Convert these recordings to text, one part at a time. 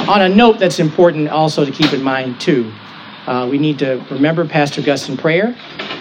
On a note that's important also to keep in mind, too, we need to remember Pastor Gus in prayer.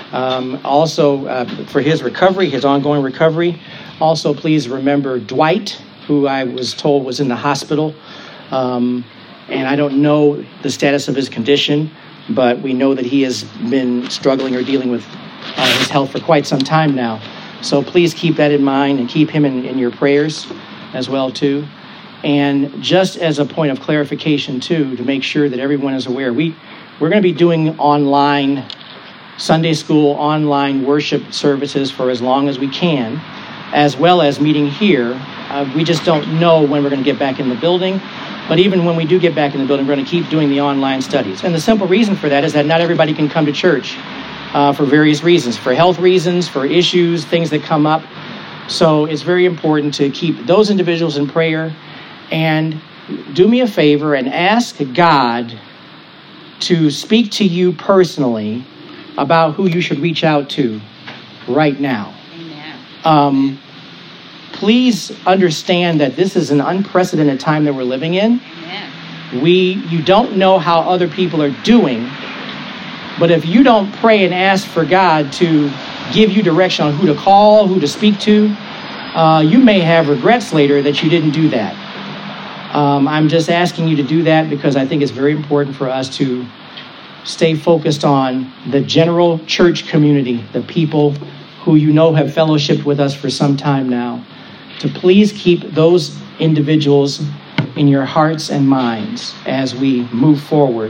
Also, for his recovery, his ongoing recovery. Also, please remember Dwight, who I was told was in the hospital. And I don't know the status of his condition, but we know that he has been struggling or dealing with his health for quite some time now. So please keep that in mind and keep him in your prayers as well, too. And just as a point of clarification, too, to make sure that everyone is aware, we're going to be doing online Sunday school, online worship services for as long as we can, as well as meeting here. We just don't know when we're going to get back in the building. But even when we do get back in the building, we're going to keep doing the online studies. And the simple reason for that is that not everybody can come to church for various reasons, for health reasons, for issues, things that come up. So it's very important to keep those individuals in prayer. And do me a favor and ask God to speak to you personally about who you should reach out to right now. Amen. Please understand that this is an unprecedented time that we're living in. Amen. You don't know how other people are doing, but if you don't pray and ask for God to give you direction on who to call, who to speak to, you may have regrets later that you didn't do that. I'm just asking you to do that because I think it's very important for us to stay focused on the general church community, the people who you know have fellowshiped with us for some time now, to please keep those individuals in your hearts and minds as we move forward.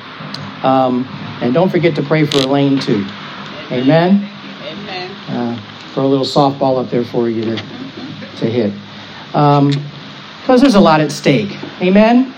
And don't forget to pray for Elaine, too. Amen? Amen. Throw a little softball up there for you to hit. Because there's a lot at stake. Amen?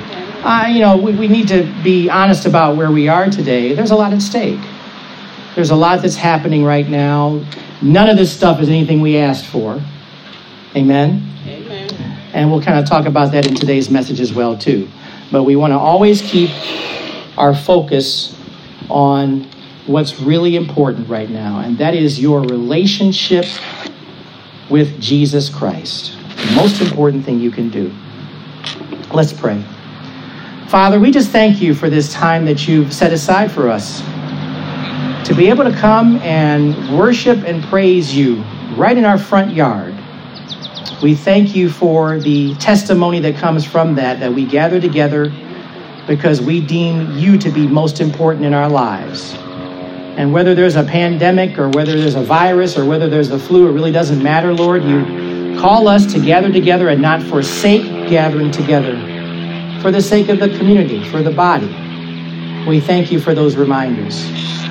We need to be honest about where we are today. There's a lot at stake. There's a lot that's happening right now. None of this stuff is anything we asked for. Amen? Amen. And we'll kind of talk about that in today's message as well, too. But we want to always keep our focus on what's really important right now, and that is your relationship with Jesus Christ. The most important thing you can do. Let's pray. Father, we just thank you for this time that you've set aside for us to be able to come and worship and praise you right in our front yard. We thank you for the testimony that comes from that we gather together because we deem you to be most important in our lives. And whether there's a pandemic or whether there's a virus or whether there's the flu, it really doesn't matter, Lord. You call us to gather together and not forsake gathering together for the sake of the community, for the body. We thank you for those reminders.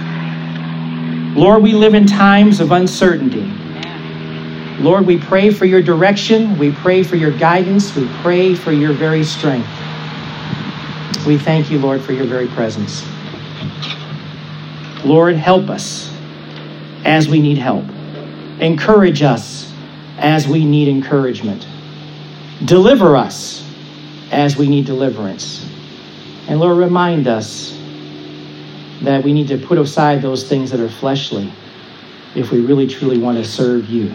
Lord, we live in times of uncertainty. Lord, we pray for your direction. We pray for your guidance. We pray for your very strength. We thank you, Lord, for your very presence. Lord, help us as we need help. Encourage us as we need encouragement. Deliver us as we need deliverance. And Lord, remind us that we need to put aside those things that are fleshly if we really truly want to serve you.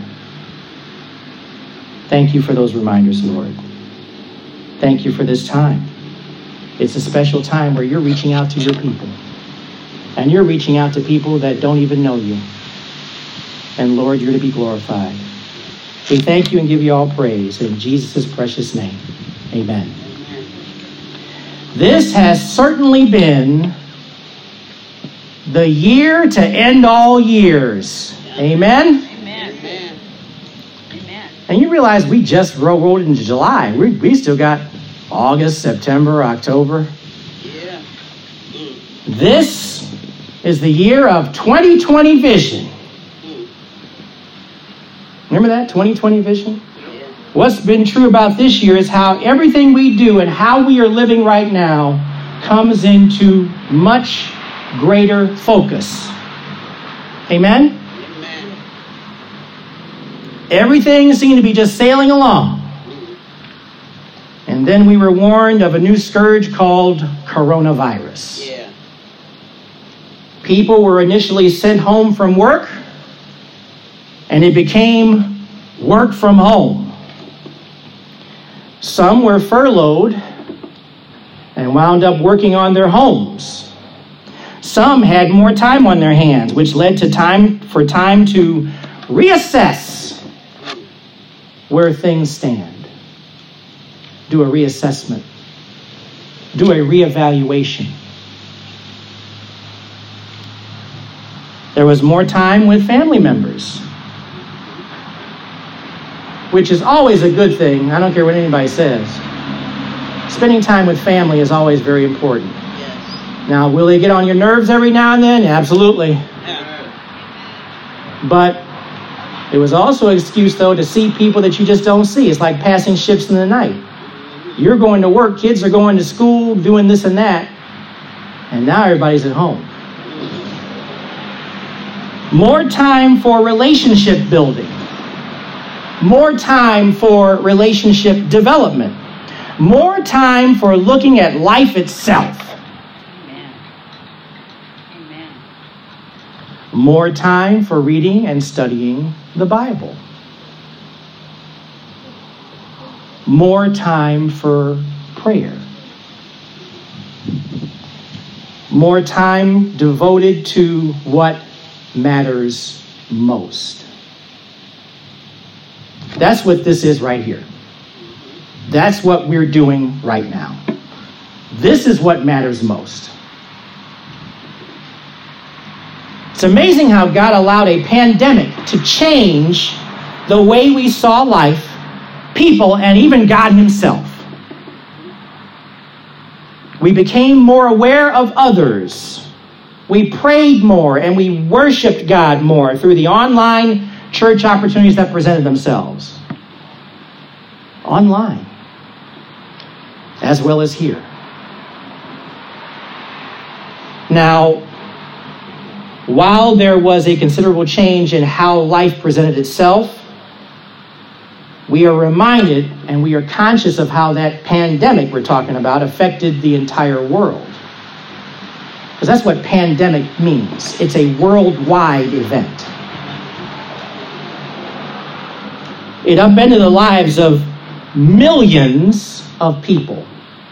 Thank you for those reminders, Lord. Thank you for this time. It's a special time where you're reaching out to your people. And you're reaching out to people that don't even know you. And Lord, you're to be glorified. We thank you and give you all praise in Jesus' precious name. Amen. This has certainly been the year to end all years. Amen? Amen. Amen. And you realize we just rolled into July. We still got August, September, October. Yeah. This is the year of 2020 vision. Remember that, 2020 vision? Yeah. What's been true about this year is how everything we do and how we are living right now comes into much greater focus. Amen? Amen. Everything seemed to be just sailing along. And then we were warned of a new scourge called coronavirus. Yeah. People were initially sent home from work, and it became work from home. Some were furloughed, and wound up working on their homes. Some had more time on their hands, which led to time to reassess where things stand. Do a reassessment. Do a reevaluation. There was more time with family members, which is always a good thing. I don't care what anybody says. Spending time with family is always very important. Yes. Now, will they get on your nerves every now and then? Absolutely. But it was also an excuse, though, to see people that you just don't see. It's like passing ships in the night. You're going to work, kids are going to school, doing this and that, and now everybody's at home. More time for relationship building. More time for relationship development. More time for looking at life itself. Amen. Amen. More time for reading and studying the Bible. More time for prayer. More time devoted to what matters most. That's what this is right here. That's what we're doing right now. This is what matters most. It's amazing how God allowed a pandemic to change the way we saw life, people, and even God himself. We became more aware of others. We prayed more and we worshiped God more through the online church opportunities that presented themselves. Online, as well as here. Now, while there was a considerable change in how life presented itself, we are reminded and we are conscious of how that pandemic we're talking about affected the entire world. Because that's what pandemic means. It's a worldwide event. It upended the lives of millions of people.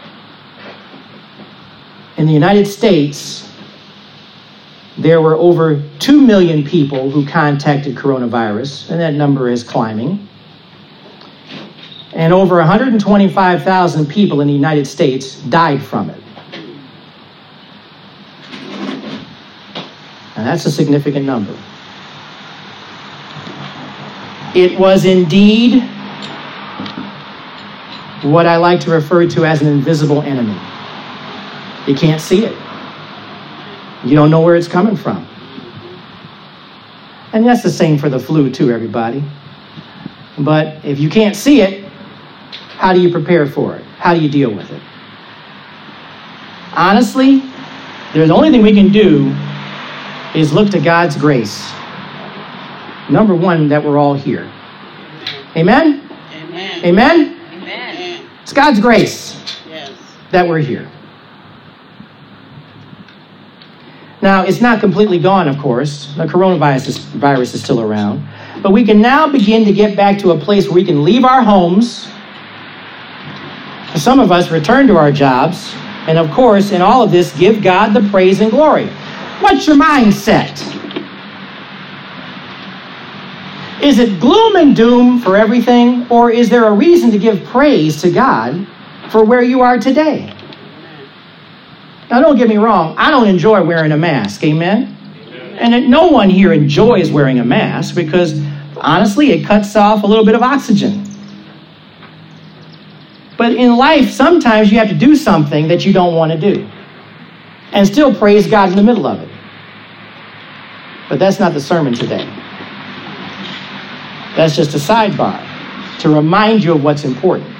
In the United States, there were over 2 million people who contacted coronavirus, and that number is climbing. And over 125,000 people in the United States died from it. And that's a significant number. It was indeed what I like to refer to as an invisible enemy. You can't see it. You don't know where it's coming from. And that's the same for the flu too, everybody. But if you can't see it, how do you prepare for it? How do you deal with it? Honestly, the only thing we can do is look to God's grace. Number one, that we're all here. Amen? Amen. Amen? Amen. It's God's grace that we're here. Now, it's not completely gone, of course. The coronavirus is still around. But we can now begin to get back to a place where we can leave our homes. For some of us, return to our jobs. And of course, in all of this, give God the praise and glory. What's your mindset? Is it gloom and doom for everything? Or is there a reason to give praise to God for where you are today? Now, don't get me wrong. I don't enjoy wearing a mask. Amen? And no one here enjoys wearing a mask because, honestly, it cuts off a little bit of oxygen. But in life, sometimes you have to do something that you don't want to do and still praise God in the middle of it. But that's not the sermon today. That's just a sidebar to remind you of what's important.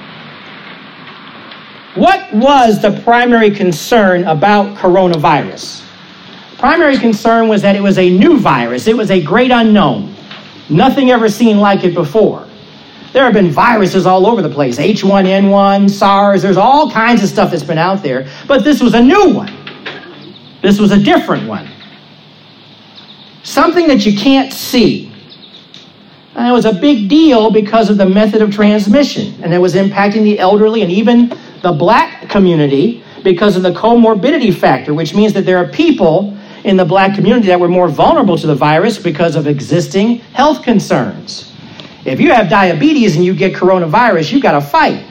What was the primary concern about coronavirus? Primary concern was that it was a new virus. It was a great unknown. Nothing ever seen like it before. There have been viruses all over the place. H1N1, SARS, there's all kinds of stuff that's been out there. But this was a new one. This was a different one. Something that you can't see. And it was a big deal because of the method of transmission. And it was impacting the elderly and even the black community because of the comorbidity factor, which means that there are people in the black community that were more vulnerable to the virus because of existing health concerns. If you have diabetes and you get coronavirus, you've got to fight.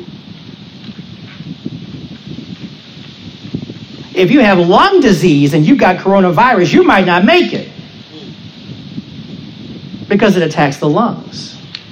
If you have lung disease and you've got coronavirus, you might not make it because it attacks the lungs.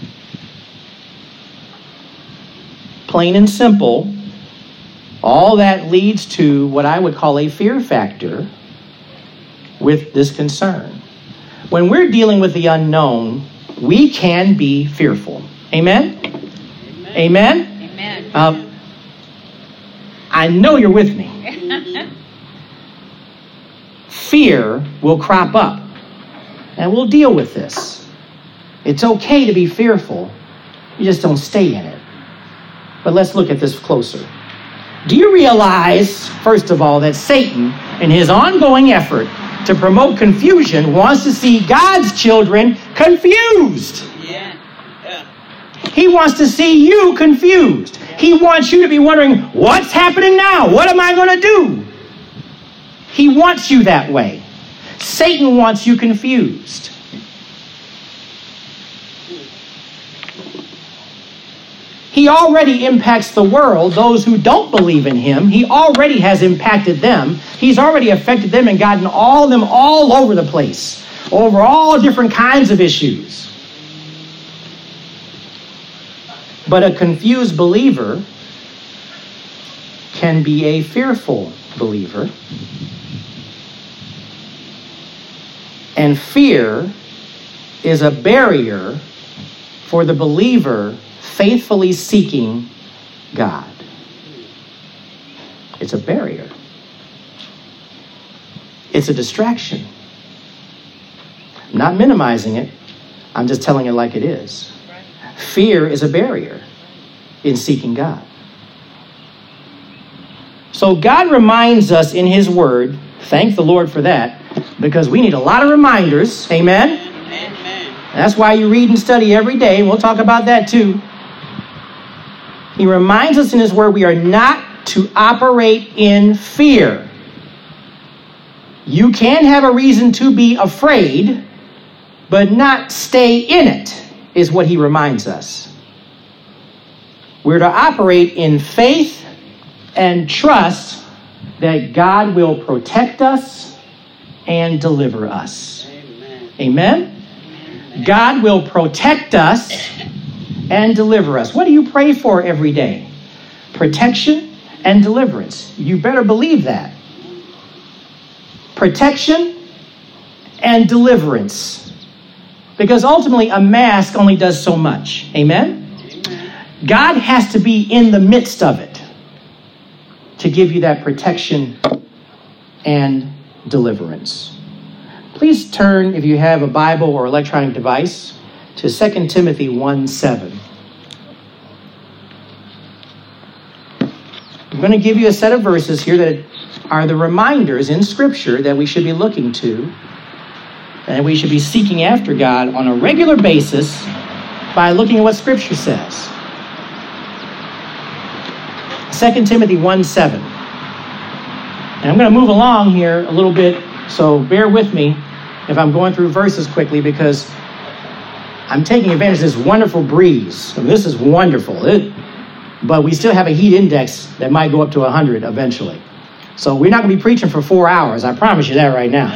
Plain and simple, all that leads to what I would call a fear factor with this concern. When we're dealing with the unknown, we can be fearful. Amen? Amen? Amen. I know you're with me. Fear will crop up, and we'll deal with this. It's okay to be fearful. You just don't stay in it. But let's look at this closer. Do you realize, first of all, that Satan, in his ongoing effort to promote confusion, wants to see God's children confused? Yeah. He wants to see you confused. He wants you to be wondering, what's happening now? What am I going to do? He wants you that way. Satan wants you confused. He already impacts the world, those who don't believe in him. He already has impacted them. He's already affected them and gotten them all over the place, over all different kinds of issues. But a confused believer can be a fearful believer. And fear is a barrier for the believer faithfully seeking God. It's a barrier. It's a distraction. I'm not minimizing it. I'm just telling it like it is. Fear is a barrier in seeking God. So God reminds us in his word, thank the Lord for that, because we need a lot of reminders. Amen? Amen. That's why you read and study every day. We'll talk about that too. He reminds us in his word we are not to operate in fear. You can have a reason to be afraid, but not stay in it, is what he reminds us. We're to operate in faith and trust that God will protect us and deliver us. Amen. Amen? God will protect us and deliver us. What do you pray for every day? Protection and deliverance. You better believe that. Protection and deliverance. Because ultimately a mask only does so much. Amen? Amen. God has to be in the midst of it to give you that protection and deliverance. Please turn, if you have a Bible or electronic device, to 2 Timothy 1:7. I'm going to give you a set of verses here that are the reminders in Scripture that we should be looking to, and we should be seeking after God on a regular basis by looking at what Scripture says. 2 Timothy 1:7. And I'm going to move along here a little bit, so bear with me if I'm going through verses quickly, because I'm taking advantage of this wonderful breeze. And this is wonderful. But we still have a heat index that might go up to 100 eventually. So we're not going to be preaching for 4 hours. I promise you that right now.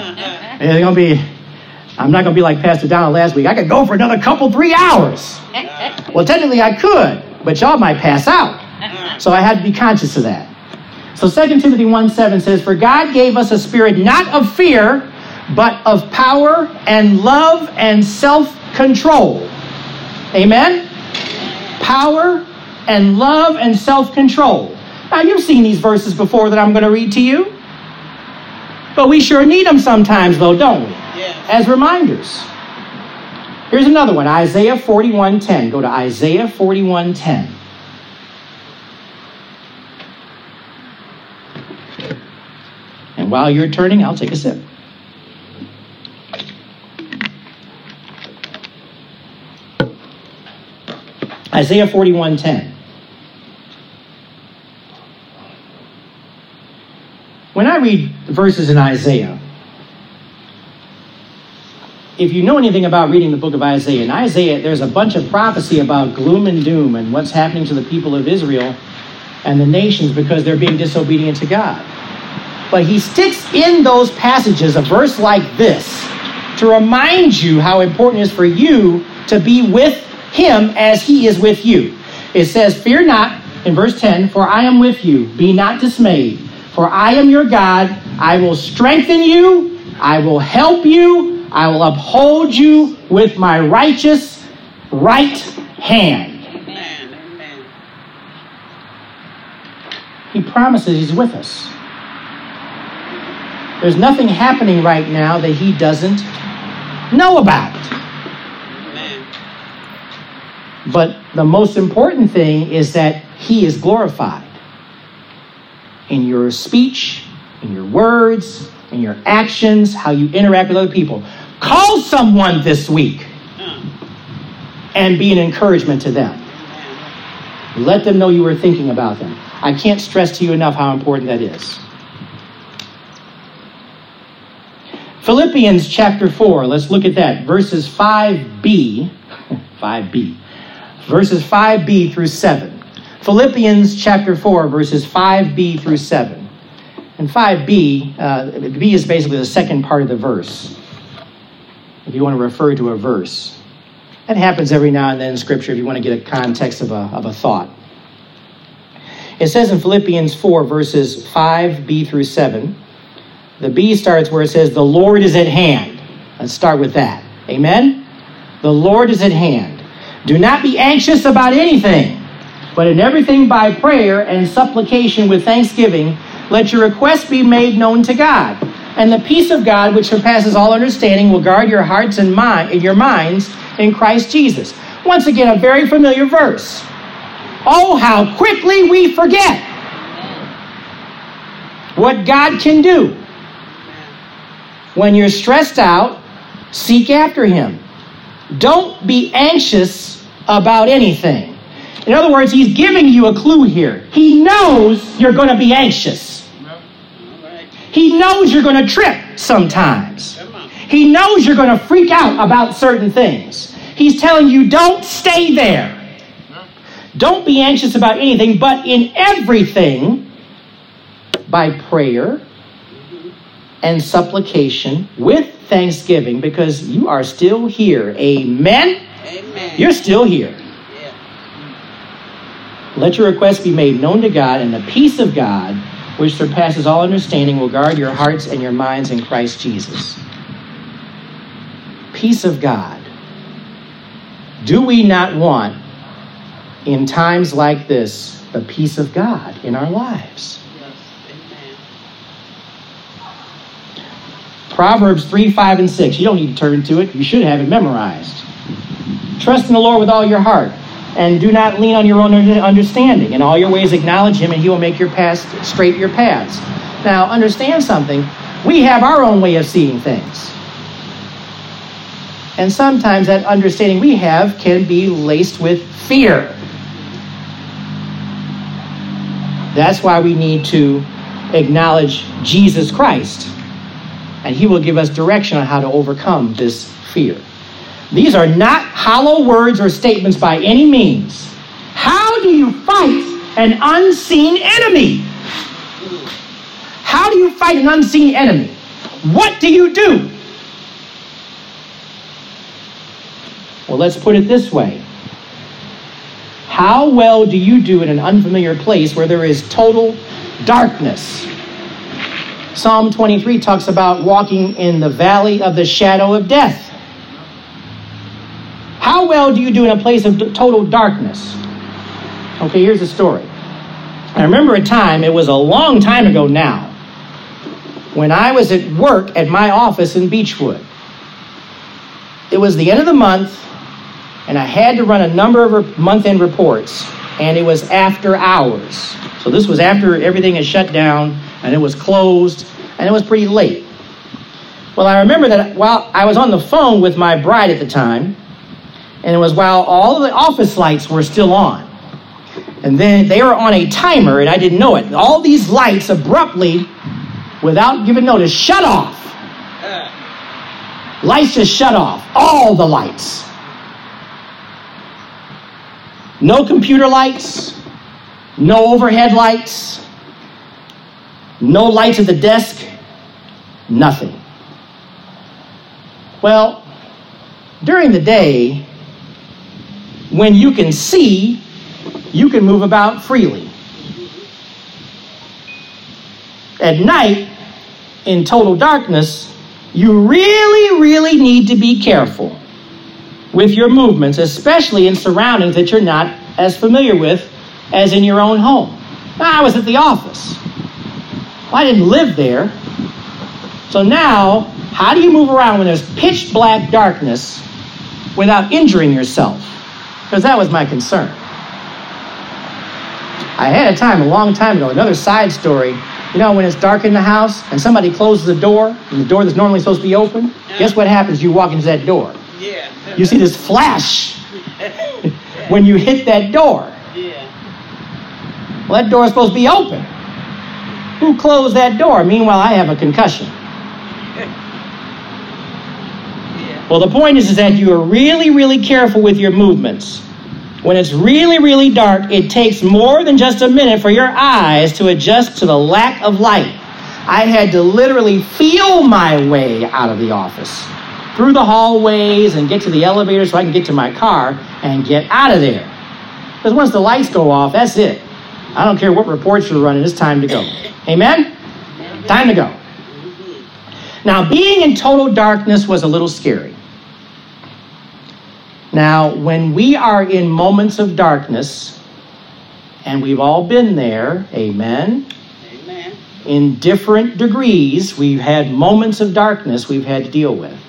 I'm not going to be like Pastor Donald last week. I could go for another 3 hours. Well, technically I could, but y'all might pass out. So I had to be conscious of that. So 2 Timothy 1:7 says, "For God gave us a spirit not of fear, but of power and love and self-control." Amen? Power and love and self-control. Now, you've seen these verses before that I'm going to read to you. But we sure need them sometimes, though, don't we? Yes. As reminders. Here's another one, Isaiah 41:10. Go to Isaiah 41:10. And while you're turning, I'll take a sip. Isaiah 41:10. When I read verses in Isaiah, if you know anything about reading the book of Isaiah, in Isaiah there's a bunch of prophecy about gloom and doom and what's happening to the people of Israel and the nations because they're being disobedient to God. But he sticks in those passages a verse like this to remind you how important it is for you to be with him as he is with you. It says, fear not, in verse 10, for I am with you. Be not dismayed, for I am your God. I will strengthen you. I will help you. I will uphold you with my righteous right hand. Amen. He promises he's with us. There's nothing happening right now that he doesn't know about. Amen. But the most important thing is that he is glorified in your speech, in your words, in your actions, how you interact with other people. Call someone this week and be an encouragement to them. Let them know you were thinking about them. I can't stress to you enough how important that is. Philippians chapter 4, let's look at that. Verses 5b, verses 5b through 7. Philippians chapter 4, verses 5b through 7. And 5b, b is basically the second part of the verse, if you want to refer to a verse. That happens every now and then in Scripture if you want to get a context of a thought. It says in Philippians 4, verses 5b through 7, the B starts where it says, the Lord is at hand. Let's start with that. Amen? The Lord is at hand. Do not be anxious about anything, but in everything by prayer and supplication with thanksgiving, let your requests be made known to God. And the peace of God, which surpasses all understanding, will guard your hearts and your minds in Christ Jesus. Once again, a very familiar verse. Oh, how quickly we forget what God can do. When you're stressed out, seek after him. Don't be anxious about anything. In other words, he's giving you a clue here. He knows you're going to be anxious. He knows you're going to trip sometimes. He knows you're going to freak out about certain things. He's telling you, don't stay there. Don't be anxious about anything, but in everything, by prayer and supplication with thanksgiving, because you are still here. Amen? Amen. You're still here. Yeah. Let your requests be made known to God, and the peace of God, which surpasses all understanding, will guard your hearts and your minds in Christ Jesus. Peace of God. Do we not want, in times like this, the peace of God in our lives? Proverbs 3, 5, and 6. You don't need to turn to it. You should have it memorized. Trust in the Lord with all your heart, and do not lean on your own understanding. In all your ways acknowledge him, and he will make your paths straight your paths. Now, understand something. We have our own way of seeing things. And sometimes that understanding we have can be laced with fear. That's why we need to acknowledge Jesus Christ. And he will give us direction on how to overcome this fear. These are not hollow words or statements by any means. How do you fight an unseen enemy? How do you fight an unseen enemy? What do you do? Well, let's put it this way. How well do you do in an unfamiliar place where there is total darkness? Psalm 23 talks about walking in the valley of the shadow of death. How well do you do in a place of total darkness? Okay, here's the story. I remember a time, it was a long time ago now, when I was at work at my office in Beechwood. It was the end of the month, and I had to run a number of month-end reports, and it was after hours. So this was after everything had shut down, and it was closed, and it was pretty late. Well, I remember that while I was on the phone with my bride at the time, and it was while all of the office lights were still on. And then they were on a timer, and I didn't know it. All these lights abruptly without giving notice, shut off. Lights just shut off. All the lights. No computer lights. No overhead lights. No lights at the desk. Nothing. Well, during the day, when you can see, you can move about freely. At night, in total darkness, you really need to be careful with your movements, especially in surroundings that you're not as familiar with as in your own home. Now, I was at the office. Well, I didn't live there. So now, how do you move around when there's pitch black darkness without injuring yourself? Because that was my concern. I had a time, a long time ago, another side story. You know, when it's dark in the house and somebody closes the door, and the door that's normally supposed to be open, guess what happens? You walk into that door. Yeah. You see this flash when you hit that door. Yeah. Well, that door is supposed to be open. Who closed that door? Meanwhile, I have a concussion. Well, the point is that you are really careful with your movements. When it's really dark, it takes more than just a minute for your eyes to adjust to the lack of light. I had to literally feel my way out of the office, through the hallways and get to the elevator so I can get to my car and get out of there. Because once the lights go off, that's it. I don't care what reports you're running, it's time to go. Amen? Time to go. Now, being in total darkness was a little scary. Now, when we are in moments of darkness, and we've all been there, amen? Amen. In different degrees, we've had moments of darkness we've had to deal with.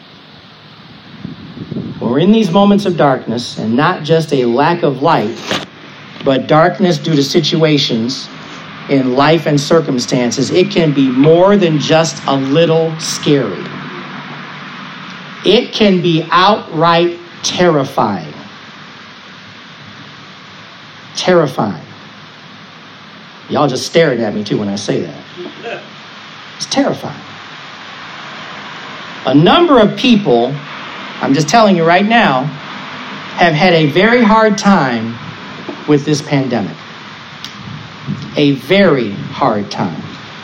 When we're in these moments of darkness, and not just a lack of light, but darkness due to situations in life and circumstances, it can be more than just a little scary. It can be outright terrifying. Terrifying. Y'all just staring at me too when I say that. It's terrifying. A number of people, I'm just telling you right now, have had a very hard time with this pandemic. A very hard time.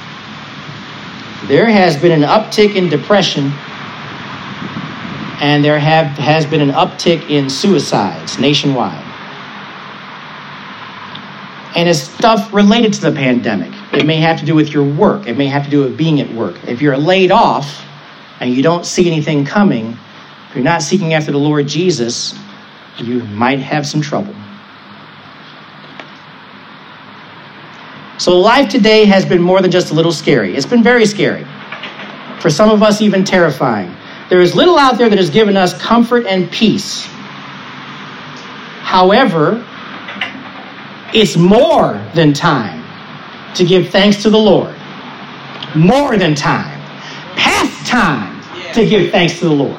There has been an uptick in depression, and there has been an uptick in suicides nationwide. And it's stuff related to the pandemic. It may have to do with your work. It may have to do with being at work. If you're laid off and you don't see anything coming, if you're not seeking after the Lord Jesus, you might have some trouble. So life today has been more than just a little scary. It's been very scary. For some of us, even terrifying. There is little out there that has given us comfort and peace. However, it's more than time to give thanks to the Lord. More than time. Past time to give thanks to the Lord.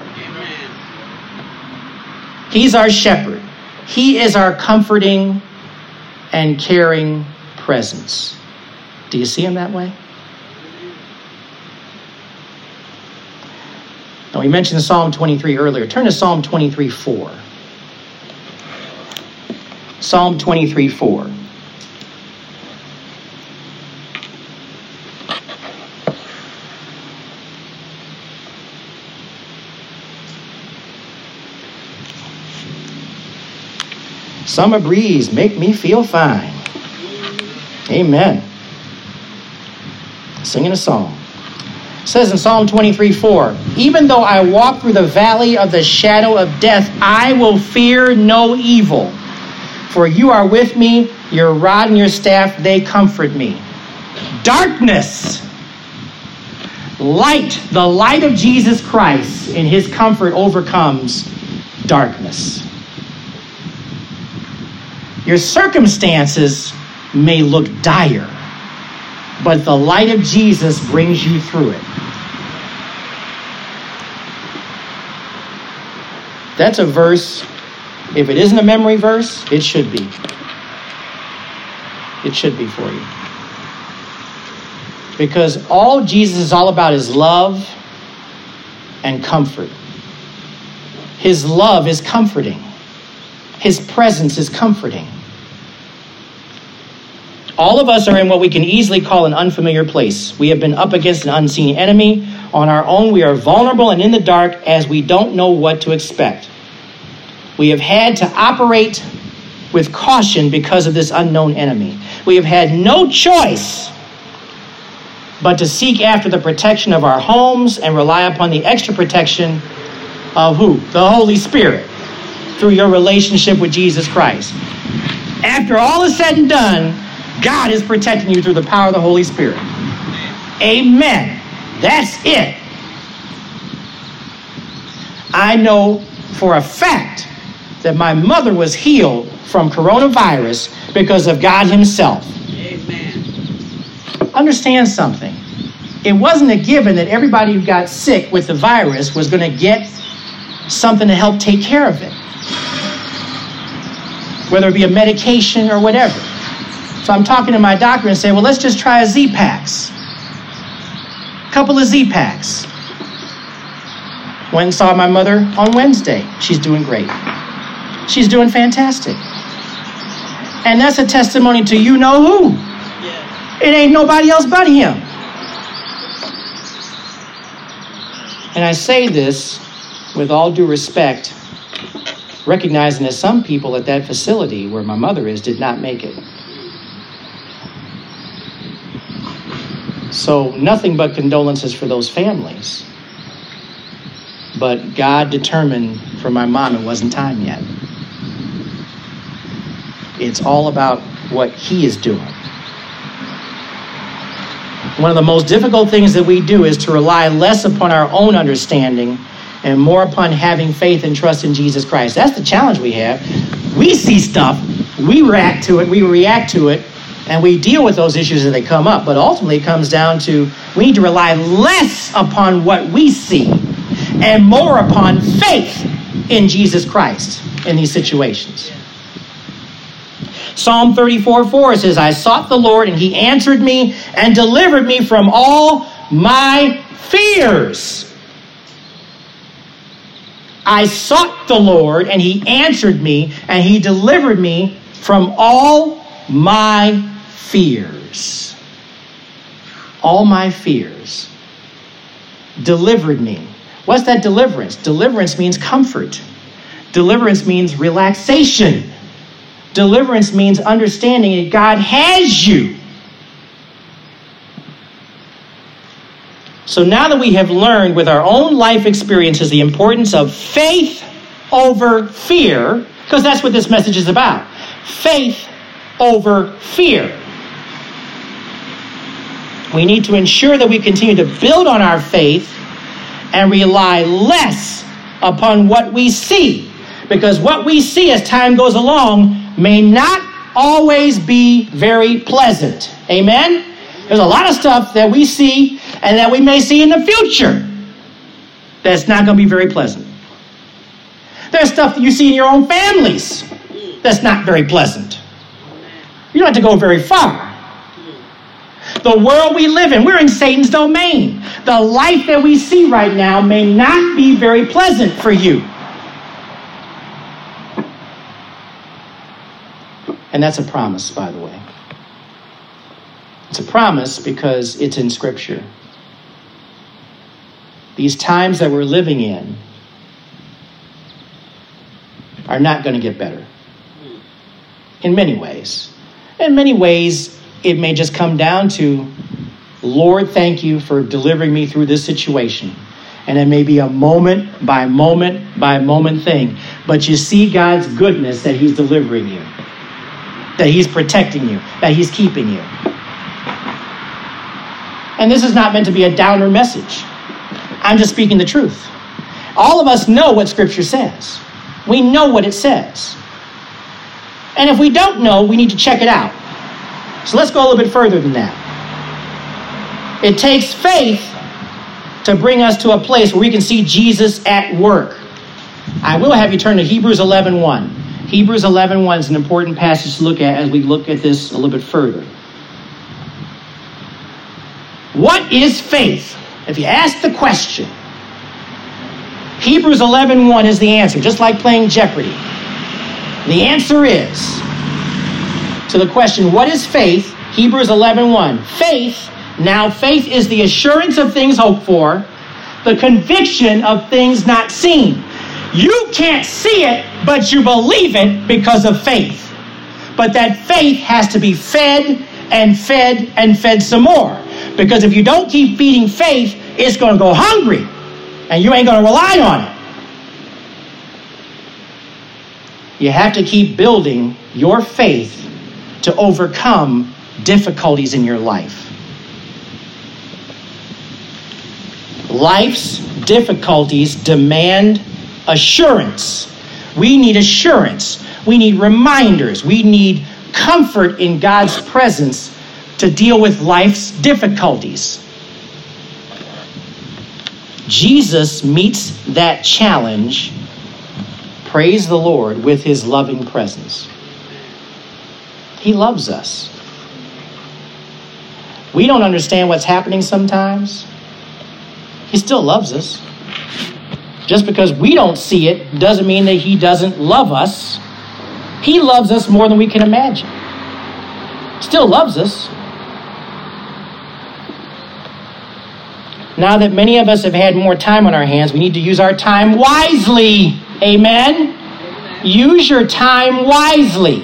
He's our shepherd. He is our comforting and caring presence. Do you see him that way? Now, we mentioned Psalm 23 earlier. Turn to Psalm 23:4. Psalm 23:4. Summer breeze make me feel fine. Amen. Singing a song. It says in Psalm 23:4, even though I walk through the valley of the shadow of death, I will fear no evil. For you are with me, your rod and your staff, they comfort me. Darkness. Light, the light of Jesus Christ in his comfort overcomes darkness. Your circumstances may look dire, but the light of Jesus brings you through it. That's a verse. If it isn't a memory verse, it should be. It should be for you. Because all Jesus is all about is love and comfort. His love is comforting. His presence is comforting. All of us are in what we can easily call an unfamiliar place. We have been up against an unseen enemy. On our own, we are vulnerable and in the dark as we don't know what to expect. We have had to operate with caution because of this unknown enemy. We have had no choice but to seek after the protection of our homes and rely upon the extra protection of who? The Holy Spirit, through your relationship with Jesus Christ. After all is said and done, God is protecting you through the power of the Holy Spirit. Amen. That's it. I know for a fact that my mother was healed from coronavirus because of God himself. Amen. Understand something. It wasn't a given that everybody who got sick with the virus was going to get something to help take care of it, whether it be a medication or whatever. So I'm talking to my doctor and say, well, let's just try a Z-Paks. A couple of Z-Paks. Went and saw my mother on Wednesday. She's doing great. She's doing fantastic. And that's a testimony to you know who. Yeah. It ain't nobody else but him. And I say this with all due respect, recognizing that some people at that facility where my mother is did not make it. So nothing but condolences for those families. But God determined for my mom it wasn't time yet. It's all about what he is doing. One of the most difficult things that we do is to rely less upon our own understanding and more upon having faith and trust in Jesus Christ. That's the challenge we have. We see stuff, we react to it, and we deal with those issues as they come up. But ultimately, it comes down to we need to rely less upon what we see and more upon faith in Jesus Christ in these situations. Psalm 34:4 says, I sought the Lord, and he answered me and delivered me from all my fears. I sought the Lord, and he answered me, and he delivered me from all my fears. All my fears. Delivered me. What's that deliverance? Deliverance means comfort. Deliverance means relaxation. Deliverance means understanding that God has you. So now that we have learned with our own life experiences the importance of faith over fear, because that's what this message is about. Faith over fear. We need to ensure that we continue to build on our faith and rely less upon what we see. Because what we see as time goes along may not always be very pleasant. Amen? There's a lot of stuff that we see and that we may see in the future that's not going to be very pleasant. There's stuff that you see in your own families that's not very pleasant. You don't have to go very far. The world we live in, we're in Satan's domain. The life that we see right now may not be very pleasant for you. And that's a promise, by the way. It's a promise because it's in Scripture. These times that we're living in are not going to get better. In many ways. In many ways, it may just come down to, Lord, thank you for delivering me through this situation. And it may be a moment by moment by moment thing. But you see God's goodness that he's delivering you. That he's protecting you. That he's keeping you. And this is not meant to be a downer message. I'm just speaking the truth. All of us know what Scripture says. We know what it says. And if we don't know, we need to check it out. So let's go a little bit further than that. It takes faith to bring us to a place where we can see Jesus at work. I will have you turn to Hebrews 11:1. Hebrews 11:1 is an important passage to look at as we look at this a little bit further. What is faith? If you ask the question, Hebrews 11:1 is the answer, just like playing Jeopardy. The answer is, to the question, what is faith? Hebrews 11:1. Faith is the assurance of things hoped for, the conviction of things not seen. You can't see it, but you believe it because of faith. But that faith has to be fed and fed and fed some more. Because if you don't keep feeding faith, it's going to go hungry, and you ain't going to rely on it. You have to keep building your faith to overcome difficulties in your life. Life's difficulties demand assurance. We need assurance. We need reminders. We need comfort in God's presence to deal with life's difficulties. Jesus meets that challenge, praise the Lord, with his loving presence. He loves us. We don't understand what's happening sometimes. He still loves us. Just because we don't see it doesn't mean that he doesn't love us. He loves us more than we can imagine. Still loves us. Now that many of us have had more time on our hands, we need to use our time wisely. Amen? Use your time wisely.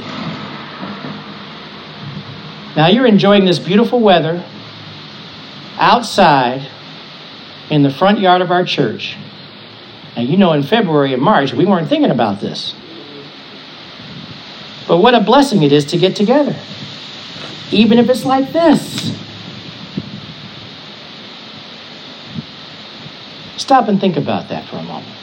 Now you're enjoying this beautiful weather outside in the front yard of our church. And you know, in February and March, we weren't thinking about this. But what a blessing it is to get together. Even if it's like this. Stop and think about that for a moment.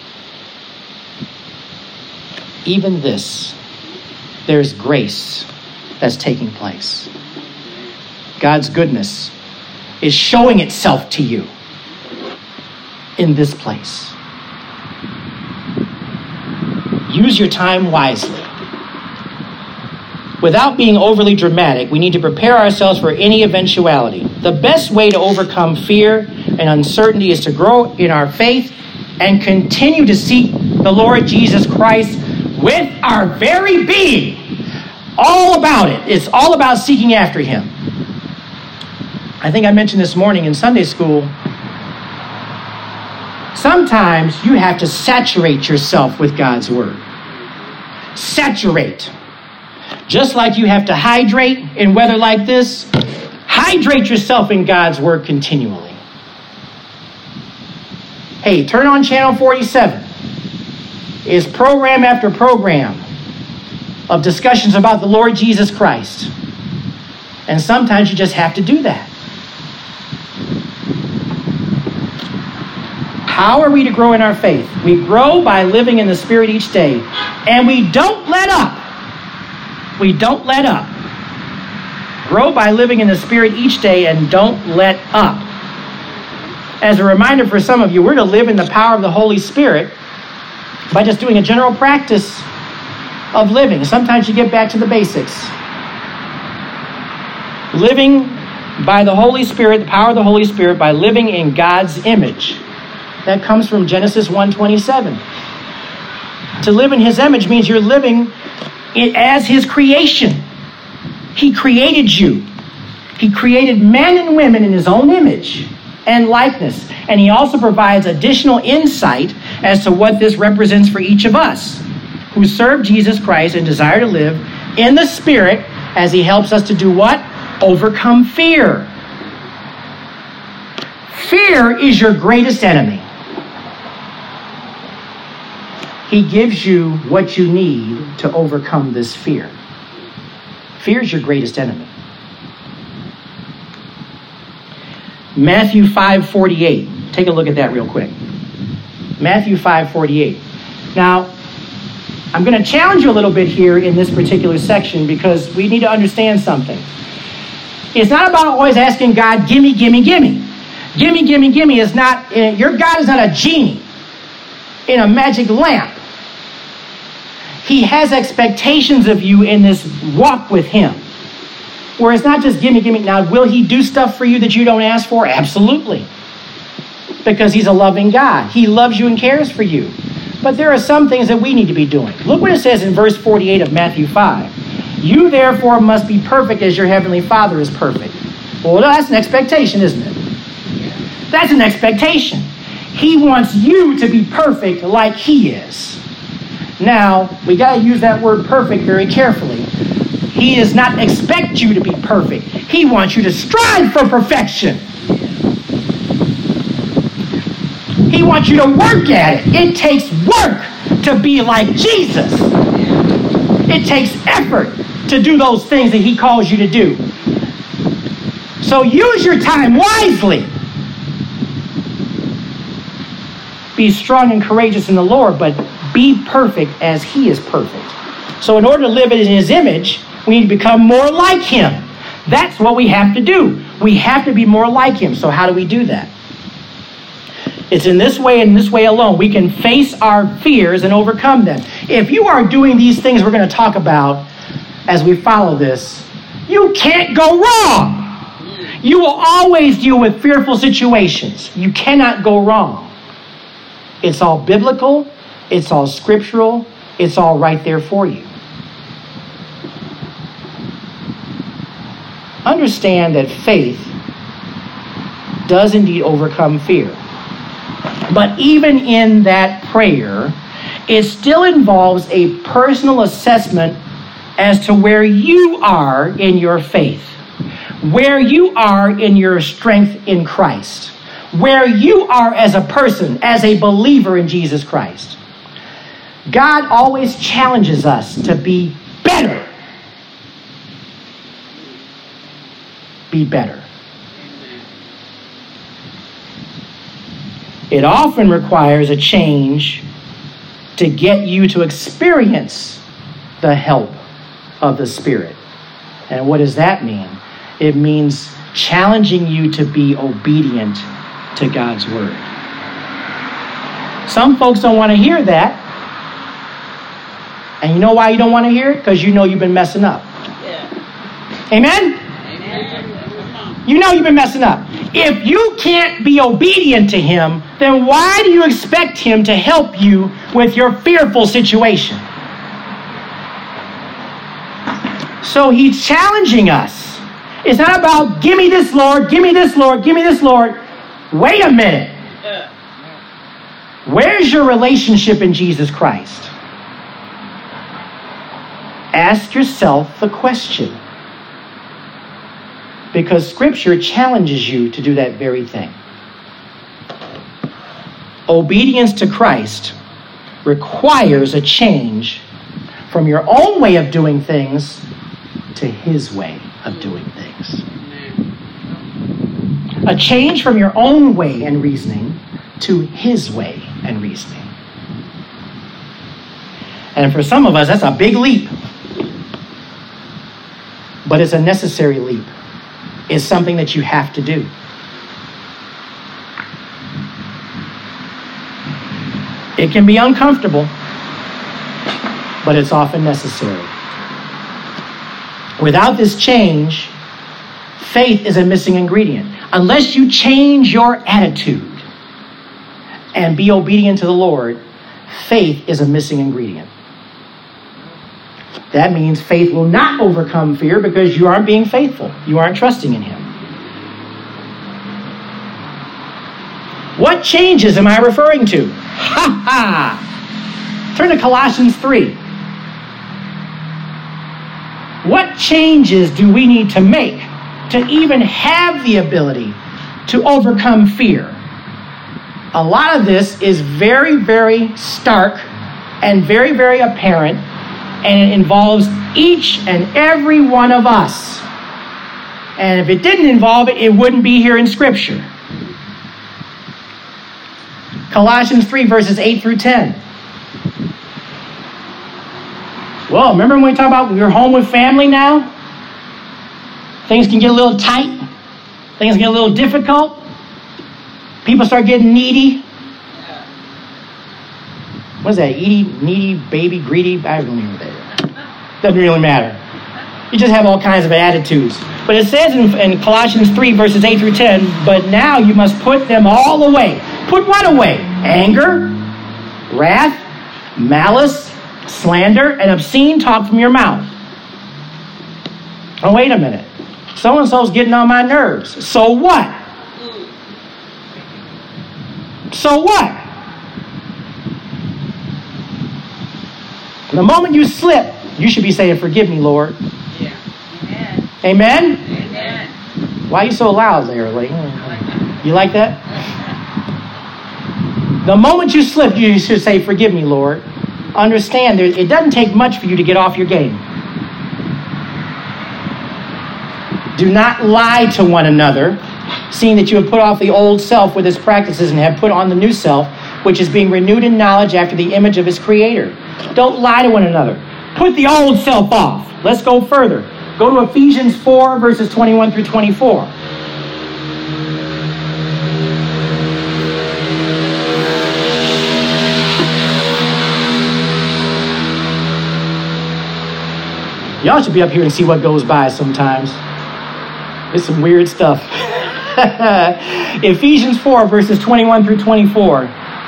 Even this, there's grace that's taking place. God's goodness is showing itself to you in this place. Use your time wisely. Without being overly dramatic, we need to prepare ourselves for any eventuality. The best way to overcome fear and uncertainty is to grow in our faith and continue to seek the Lord Jesus Christ with our very being. All about it. It's all about seeking after him. I think I mentioned this morning in Sunday school, sometimes you have to saturate yourself with God's word. Saturate. Just like you have to hydrate in weather like this, hydrate yourself in God's word continually. Hey, turn on channel 47. It's program after program of discussions about the Lord Jesus Christ. And sometimes you just have to do that. How are we to grow in our faith? We grow by living in the Spirit each day. And we don't let up. We don't let up. Grow by living in the Spirit each day and don't let up. As a reminder for some of you, we're to live in the power of the Holy Spirit by just doing a general practice of living. Sometimes you get back to the basics. Living by the Holy Spirit, the power of the Holy Spirit, by living in God's image. That comes from Genesis 1:27. To live in his image means you're living as his creation. He created you. He created men and women in his own image and likeness. And he also provides additional insight as to what this represents for each of us who serve Jesus Christ and desire to live in the Spirit as he helps us to do what? Overcome fear. Fear is your greatest enemy. He gives you what you need to overcome this fear. Fear is your greatest enemy. Matthew 5:48. Take a look at that real quick. Matthew 5:48. Now, I'm going to challenge you a little bit here in this particular section because we need to understand something. It's not about always asking God, gimme, gimme, gimme. Gimme, gimme, gimme is not, your God is not a genie in a magic lamp. He has expectations of you in this walk with him. where it's not just gimme. Now, will he do stuff for you that you don't ask for? Absolutely. Because he's a loving God. He loves you and cares for you. But there are some things that we need to be doing. Look what it says in verse 48 of Matthew 5. You therefore must be perfect as your heavenly Father is perfect. Well, that's an expectation, isn't it? That's an expectation. He wants you to be perfect like he is. Now, we got to use that word perfect very carefully. He does not expect you to be perfect. He wants you to strive for perfection. He wants you to work at it. It takes work to be like Jesus. It takes effort to do those things that he calls you to do. So use your time wisely. Be strong and courageous in the Lord, but be perfect as he is perfect. So in order to live in his image, we need to become more like him. That's what we have to do. We have to be more like him. So how do we do that? It's in this way and this way alone. We can face our fears and overcome them. If you are doing these things we're going to talk about as we follow this, you can't go wrong. You will always deal with fearful situations. You cannot go wrong. It's all biblical. It's all scriptural. It's all right there for you. Understand that faith does indeed overcome fear. But even in that prayer, it still involves a personal assessment as to where you are in your faith, where you are in your strength in Christ, where you are as a person, as a believer in Jesus Christ. God always challenges us to be better. Be better. It often requires a change to get you to experience the help of the Spirit. And what does that mean? It means challenging you to be obedient to God's word. Some folks don't want to hear that. And you know why you don't want to hear it? Because you know you've been messing up. Yeah. Amen? You know you've been messing up. If you can't be obedient to him, then why do you expect him to help you with your fearful situation? So he's challenging us. It's not about, give me this, Lord, give me this, Lord, give me this, Lord. Wait a minute. Where's your relationship in Jesus Christ? Ask yourself the question. Because Scripture challenges you to do that very thing. Obedience to Christ requires a change from your own way of doing things to his way of doing things. A change from your own way and reasoning to his way and reasoning. And for some of us, that's a big leap. But it's a necessary leap. It's something that you have to do. It can be uncomfortable, but it's often necessary. Without this change, faith is a missing ingredient. Unless you change your attitude and be obedient to the Lord, faith is a missing ingredient. That means faith will not overcome fear because you aren't being faithful. You aren't trusting in him. What changes am I referring to? Ha ha! Turn to Colossians 3. What changes do we need to make to even have the ability to overcome fear? A lot of this is very, very stark and very, very apparent. And it involves each and every one of us. And if it didn't involve it, it wouldn't be here in Scripture. Colossians 3, verses 8 through 10. Well, remember when we talked about we're home with family now? Things can get a little tight. Things get a little difficult. People start getting needy. What is that? Needy, baby, greedy? I don't even know what that is. Doesn't really matter. You just have all kinds of attitudes. But it says in Colossians 3, verses 8 through 10, but now you must put them all away. Put what away? Anger, wrath, malice, slander, and obscene talk from your mouth. Oh, wait a minute. So-and-so's getting on my nerves. So what? So what? The moment you slip, you should be saying, forgive me, Lord. Yeah. Amen? Amen? Why are you so loud there, Lee? You like that? The moment you slip, you should say, forgive me, Lord. Understand, it doesn't take much for you to get off your game. Do not lie to one another, seeing that you have put off the old self with its practices and have put on the new self, which is being renewed in knowledge after the image of its creator. Don't lie to one another. Put the old self off. Let's go further. Go to Ephesians 4, verses 21 through 24. Y'all should be up here and see what goes by sometimes. It's some weird stuff. Ephesians 4, verses 21 through 24.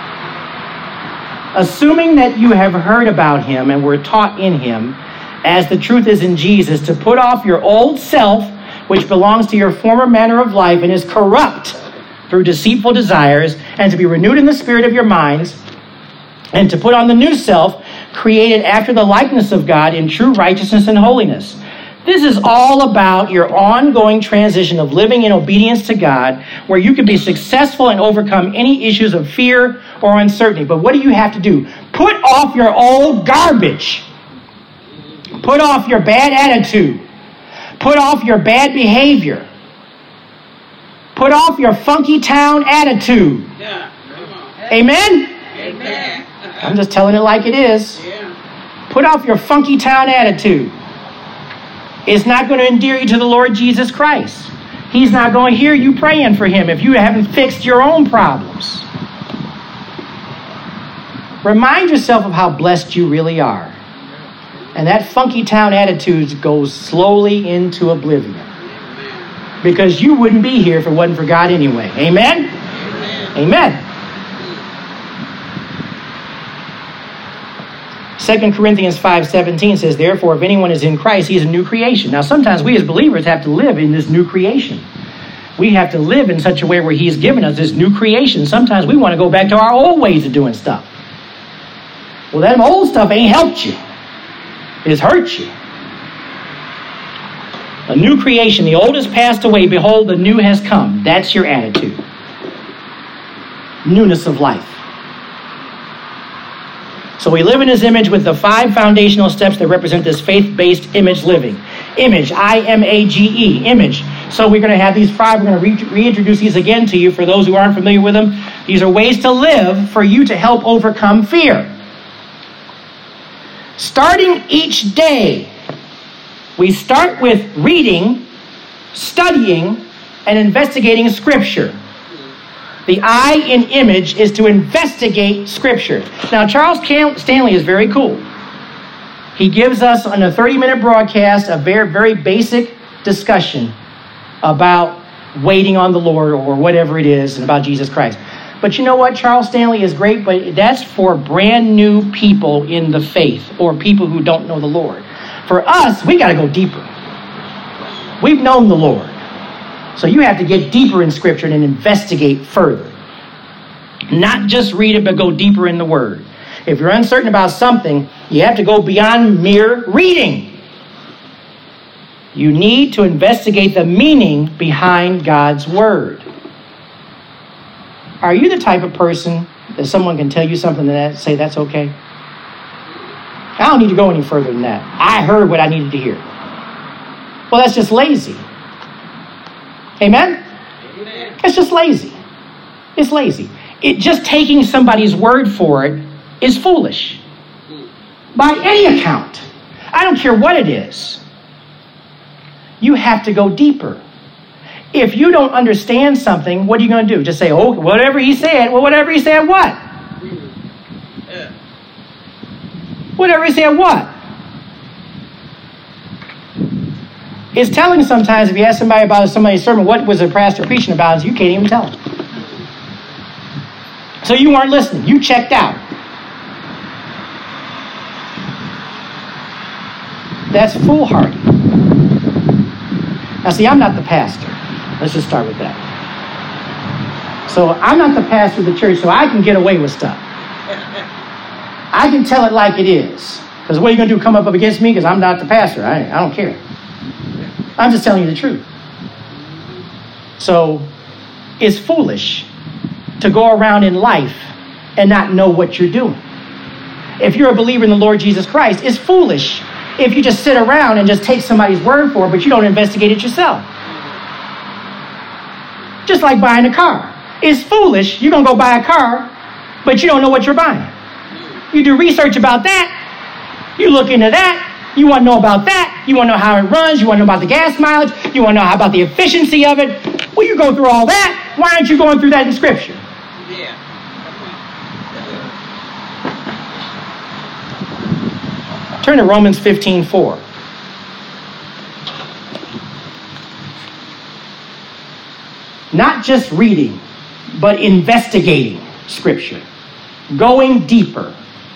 Assuming that you have heard about him and were taught in him, as the truth is in Jesus, to put off your old self, which belongs to your former manner of life and is corrupt through deceitful desires, and to be renewed in the spirit of your minds, and to put on the new self, created after the likeness of God in true righteousness and holiness. This is all about your ongoing transition of living in obedience to God, where you can be successful and overcome any issues of fear or uncertainty. But what do you have to do? Put off your old garbage. Put off your bad attitude. Put off your bad behavior. Put off your funky town attitude. Yeah. Amen? Amen. I'm just telling it like it is. Yeah. Put off your funky town attitude. It's not going to endear you to the Lord Jesus Christ. He's not going to hear you praying for him if you haven't fixed your own problems. Remind yourself of how blessed you really are. And that funky town attitude goes slowly into oblivion. Because you wouldn't be here if it wasn't for God anyway. Amen? Amen. Amen. 2 Corinthians 5:17 says, therefore, if anyone is in Christ, he is a new creation. Now, sometimes we as believers have to live in this new creation. We have to live in such a way where he's given us this new creation. Sometimes we want to go back to our old ways of doing stuff. Well, that old stuff ain't helped you. It's hurt you. A new creation. The old has passed away. Behold, the new has come. That's your attitude. Newness of life. So we live in his image with the 5 foundational steps that represent this faith-based image living. Image, I-M-A-G-E, image. So we're going to have these 5. We're going to reintroduce these again to you for those who aren't familiar with them. These are ways to live for you to help overcome fear. Starting each day, we start with reading, studying, and investigating Scripture. The I in image is to investigate Scripture. Now, Charles Stanley is very cool. He gives us on a 30-minute broadcast a very, very basic discussion about waiting on the Lord or whatever it is and about Jesus Christ. But you know what? Charles Stanley is great, but that's for brand new people in the faith or people who don't know the Lord. For us, we got to go deeper. We've known the Lord. So you have to get deeper in Scripture and investigate further. Not just read it, but go deeper in the Word. If you're uncertain about something, you have to go beyond mere reading. You need to investigate the meaning behind God's Word. Are you the type of person that someone can tell you something and say that's okay? I don't need to go any further than that. I heard what I needed to hear. Well, that's just lazy. Amen? It's just lazy. It's lazy. Just taking somebody's word for it is foolish. By any account. I don't care what it is. You have to go deeper. If you don't understand something, what are you going to do? Just say, oh, whatever he said. Well, whatever he said, what? Whatever he said, what? It's telling sometimes if you ask somebody about somebody's sermon, what was the pastor preaching about, you can't even tell them. So you weren't listening. You checked out. That's foolhardy. Now see, I'm not the pastor. Let's just start with that. So I'm not the pastor of the church, so I can get away with stuff. I can tell it like it is. Because what are you going to do, come up against me? Because I'm not the pastor. I don't care. I'm just telling you the truth. So it's foolish to go around in life and not know what you're doing. If you're a believer in the Lord Jesus Christ, it's foolish if you just sit around and just take somebody's word for it, but you don't investigate it yourself. Just like buying a car. It's foolish. You're going to go buy a car, but you don't know what you're buying. You do research about that. You look into that. You want to know about that. You want to know how it runs. You want to know about the gas mileage. You want to know how about the efficiency of it. Well, you go through all that. Why aren't you going through that in Scripture? Yeah. Turn to Romans 15:4. Not just reading, but investigating Scripture. Going deeper.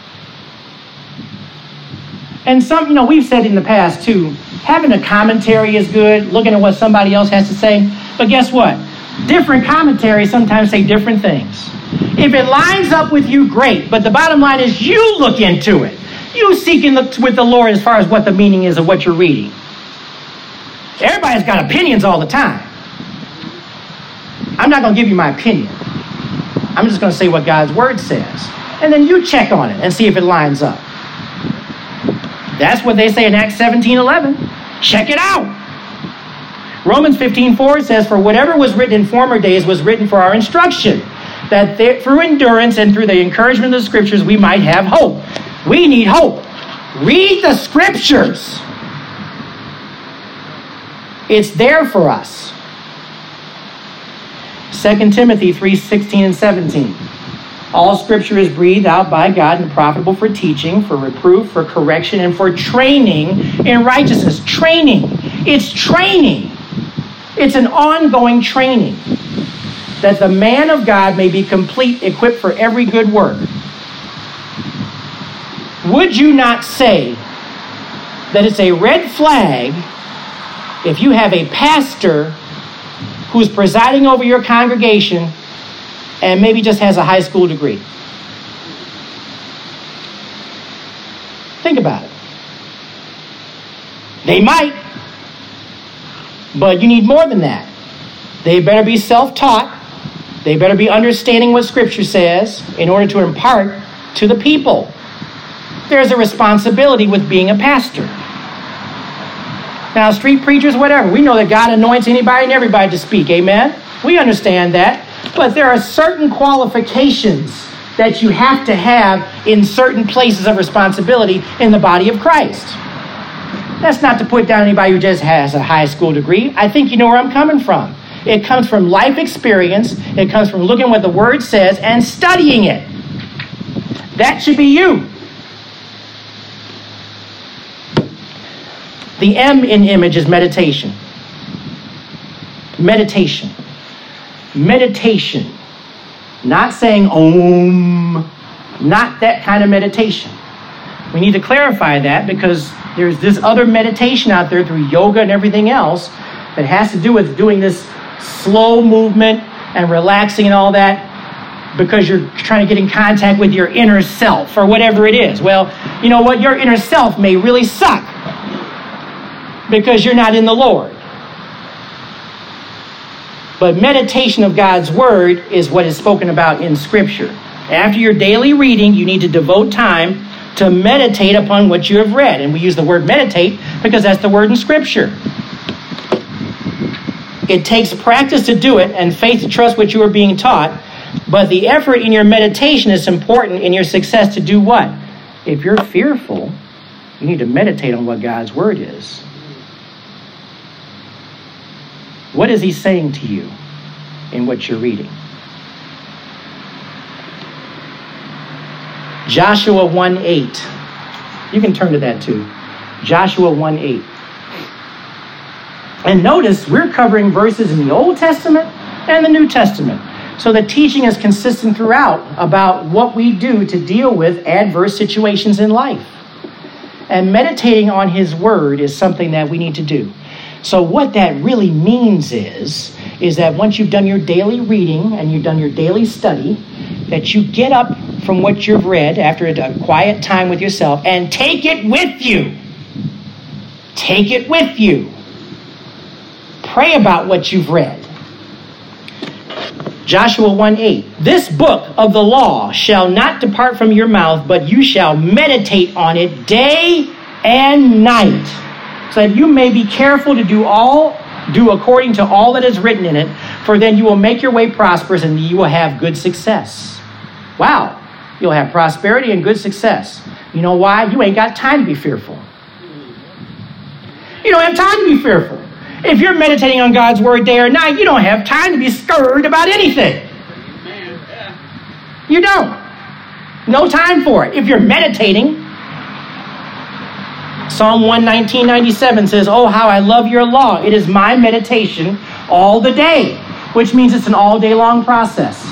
And we've said in the past too, having a commentary is good, looking at what somebody else has to say. But guess what? Different commentaries sometimes say different things. If it lines up with you, great. But the bottom line is you look into it. You seek with the Lord as far as what the meaning is of what you're reading. Everybody's got opinions all the time. I'm not going to give you my opinion. I'm just going to say what God's Word says. And then you check on it and see if it lines up. That's what they say in Acts 17:11. Check it out. Romans 15:4 says, "For whatever was written in former days was written for our instruction, that through endurance and through the encouragement of the Scriptures we might have hope." We need hope. Read the Scriptures. It's there for us. 2 Timothy 3:16 and 17. All Scripture is breathed out by God and profitable for teaching, for reproof, for correction, and for training in righteousness. Training. It's training. It's an ongoing training. That the man of God may be complete, equipped for every good work. Would you not say that it's a red flag if you have a pastor who's presiding over your congregation and maybe just has a high school degree? Think about it. They might, but you need more than that. They better be self-taught. They better be understanding what Scripture says in order to impart to the people. There's a responsibility with being a pastor. Now, street preachers, whatever, we know that God anoints anybody and everybody to speak, amen? We understand that. But there are certain qualifications that you have to have in certain places of responsibility in the body of Christ. That's not to put down anybody who just has a high school degree. I think you know where I'm coming from. It comes from life experience. It comes from looking at what the Word says and studying it. That should be you. The M in image is meditation. Meditation. Meditation. Not saying Om. Not that kind of meditation. We need to clarify that because there's this other meditation out there through yoga and everything else that has to do with doing this slow movement and relaxing and all that because you're trying to get in contact with your inner self or whatever it is. Well, you know what? Your inner self may really suck because you're not in the Lord. But meditation of God's Word is what is spoken about in Scripture. After your daily reading, you need to devote time to meditate upon what you have read. And we use the word meditate because that's the word in Scripture. It takes practice to do it and faith to trust what you are being taught. But the effort in your meditation is important in your success to do what? If you're fearful, you need to meditate on what God's Word is. What is He saying to you in what you're reading? Joshua 1:8. You can turn to that too. Joshua 1:8. And notice we're covering verses in the Old Testament and the New Testament. So the teaching is consistent throughout about what we do to deal with adverse situations in life. And meditating on his word is something that we need to do. So what that really means is that once you've done your daily reading and you've done your daily study, that you get up from what you've read after a quiet time with yourself and take it with you. Take it with you. Pray about what you've read. Joshua 1:8. This book of the law shall not depart from your mouth, but you shall meditate on it day and night, so that you may be careful to do according to all that is written in it, for then you will make your way prosperous and you will have good success. Wow. You'll have prosperity and good success. You know why? You ain't got time to be fearful. You don't have time to be fearful. If you're meditating on God's word day or night, you don't have time to be scared about anything. You don't. No time for it. If you're meditating, Psalm 119:97 says, "Oh, how I love your law. It is my meditation all the day," which means it's an all-day long process.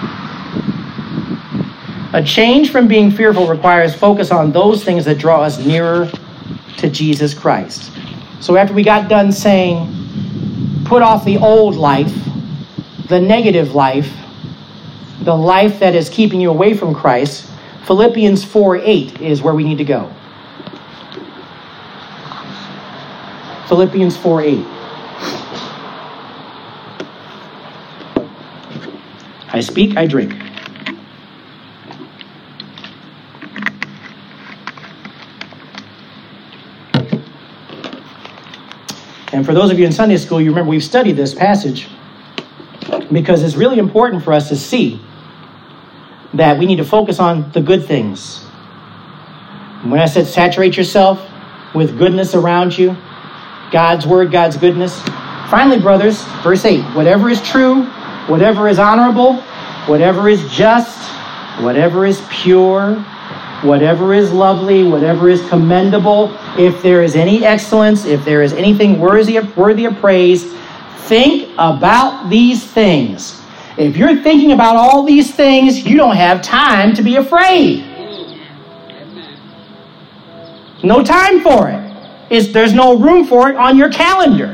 A change from being fearful requires focus on those things that draw us nearer to Jesus Christ. So after we got done saying, put off the old life, the negative life, the life that is keeping you away from Christ, Philippians 4:8 is where we need to go. Philippians 4:8. I speak, I drink. And for those of you in Sunday school, you remember we've studied this passage because it's really important for us to see that we need to focus on the good things. When I said saturate yourself with goodness around you, God's word, God's goodness. Finally, brothers, verse 8, whatever is true, whatever is honorable, whatever is just, whatever is pure, whatever is lovely, whatever is commendable, if there is any excellence, if there is anything worthy of praise, think about these things. If you're thinking about all these things, you don't have time to be afraid. No time for it. There's no room for it on your calendar.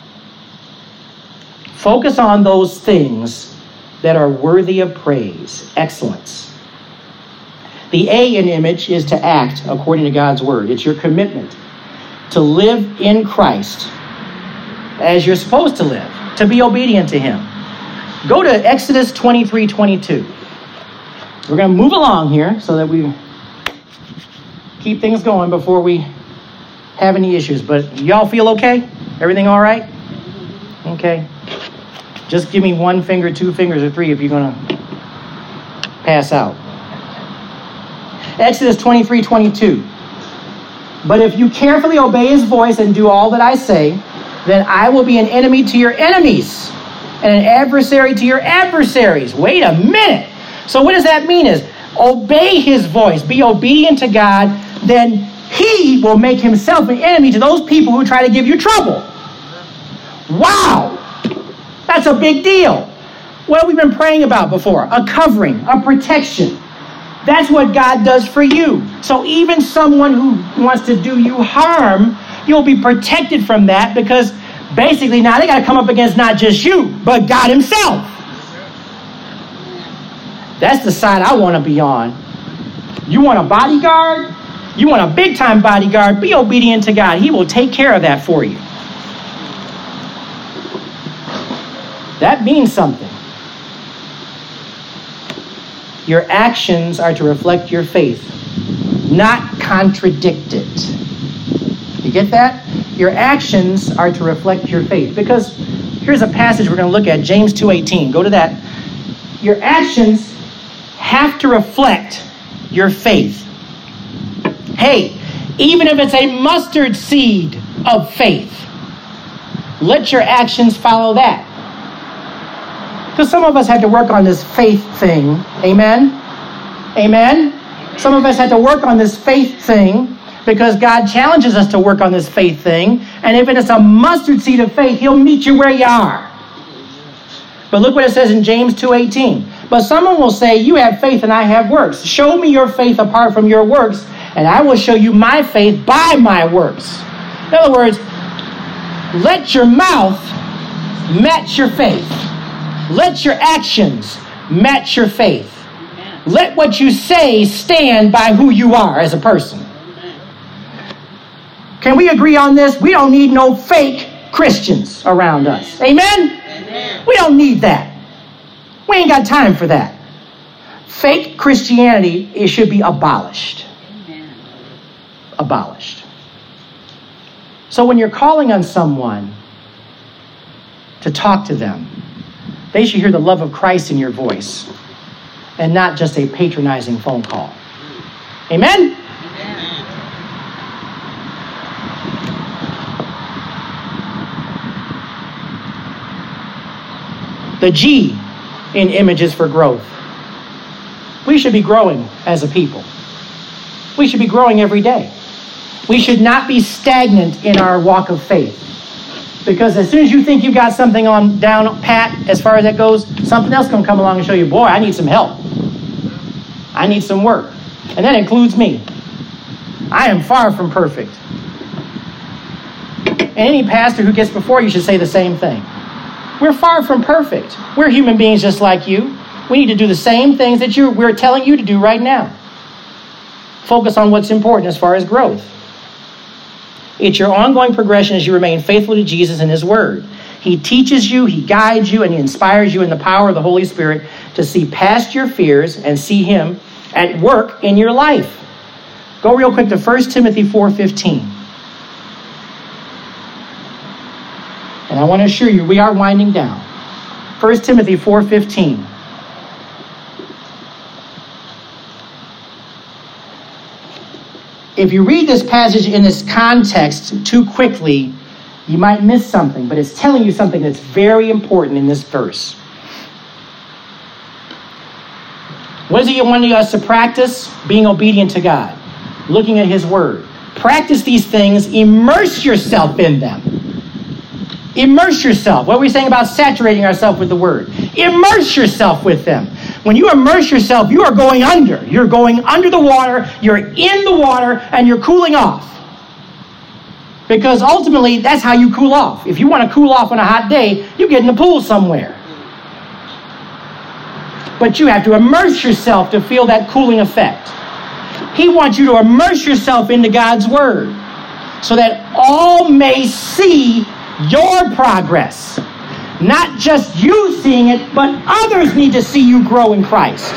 Focus on those things that are worthy of praise, excellence. The A in image is to act according to God's word. It's your commitment to live in Christ as you're supposed to live, to be obedient to him. Go to Exodus 23:22. We're going to move along here so that we keep things going before we have any issues. But y'all feel okay? Everything all right? Okay. Just give me one finger, two fingers, or three if you're going to pass out. Exodus 23:22. But if you carefully obey his voice and do all that I say, then I will be an enemy to your enemies and an adversary to your adversaries. Wait a minute. So what does that mean is obey his voice, be obedient to God, then he will make himself an enemy to those people who try to give you trouble. Wow. That's a big deal. What have we been praying about before? A covering, a protection. That's what God does for you. So even someone who wants to do you harm, you'll be protected from that because basically now they got to come up against not just you, but God himself. That's the side I want to be on. You want a bodyguard? You want a big-time bodyguard? Be obedient to God. He will take care of that for you. That means something. Your actions are to reflect your faith, not contradict it. You get that? Your actions are to reflect your faith. Because here's a passage we're going to look at, James 2:18. Go to that. Your actions have to reflect your faith. Hey, even if it's a mustard seed of faith, let your actions follow that. Because some of us had to work on this faith thing. Amen? Amen? Some of us had to work on this faith thing Because God challenges us to work on this faith thing. And if it is a mustard seed of faith, he'll meet you where you are. But look what it says in James 2:18. But someone will say, you have faith and I have works. Show me your faith apart from your works, and I will show you my faith by my works. In other words, let your mouth match your faith. Let your actions match your faith. Let what you say stand by who you are as a person. Can we agree on this? We don't need no fake Christians around us. Amen? We don't need that. We ain't got time for that. Fake Christianity, it should be abolished. Abolished. So when you're calling on someone to talk to them, they should hear the love of Christ in your voice and not just a patronizing phone call. Amen? The G in images for growth. We should be growing as a people. We should be growing every day. We should not be stagnant in our walk of faith. Because as soon as you think you've got something on down pat as far as that goes, something else going to come along and show you, boy, I need some help. I need some work. And that includes me. I am far from perfect. And any pastor who gets before you should say the same thing. We're far from perfect. We're human beings just like you. We need to do the same things that we're telling you to do right now. Focus on what's important as far as growth. It's your ongoing progression as you remain faithful to Jesus and his word. He teaches you, he guides you, and he inspires you in the power of the Holy Spirit to see past your fears and see him at work in your life. Go real quick to 1 Timothy 4:15. And I want to assure you, we are winding down. 1 Timothy 4:15. If you read this passage in this context too quickly, you might miss something, but it's telling you something that's very important in this verse. What is he wanting us to practice? Being obedient to God. Looking at his word. Practice these things. Immerse yourself in them. Immerse yourself. What are we saying about saturating ourselves with the word? Immerse yourself with them. When you immerse yourself, you are going under. You're going under the water, you're in the water, and you're cooling off. Because ultimately, that's how you cool off. If you want to cool off on a hot day, you get in the pool somewhere. But you have to immerse yourself to feel that cooling effect. He wants you to immerse yourself into God's word so that all may see your progress. Not just you seeing it, but others need to see you grow in Christ.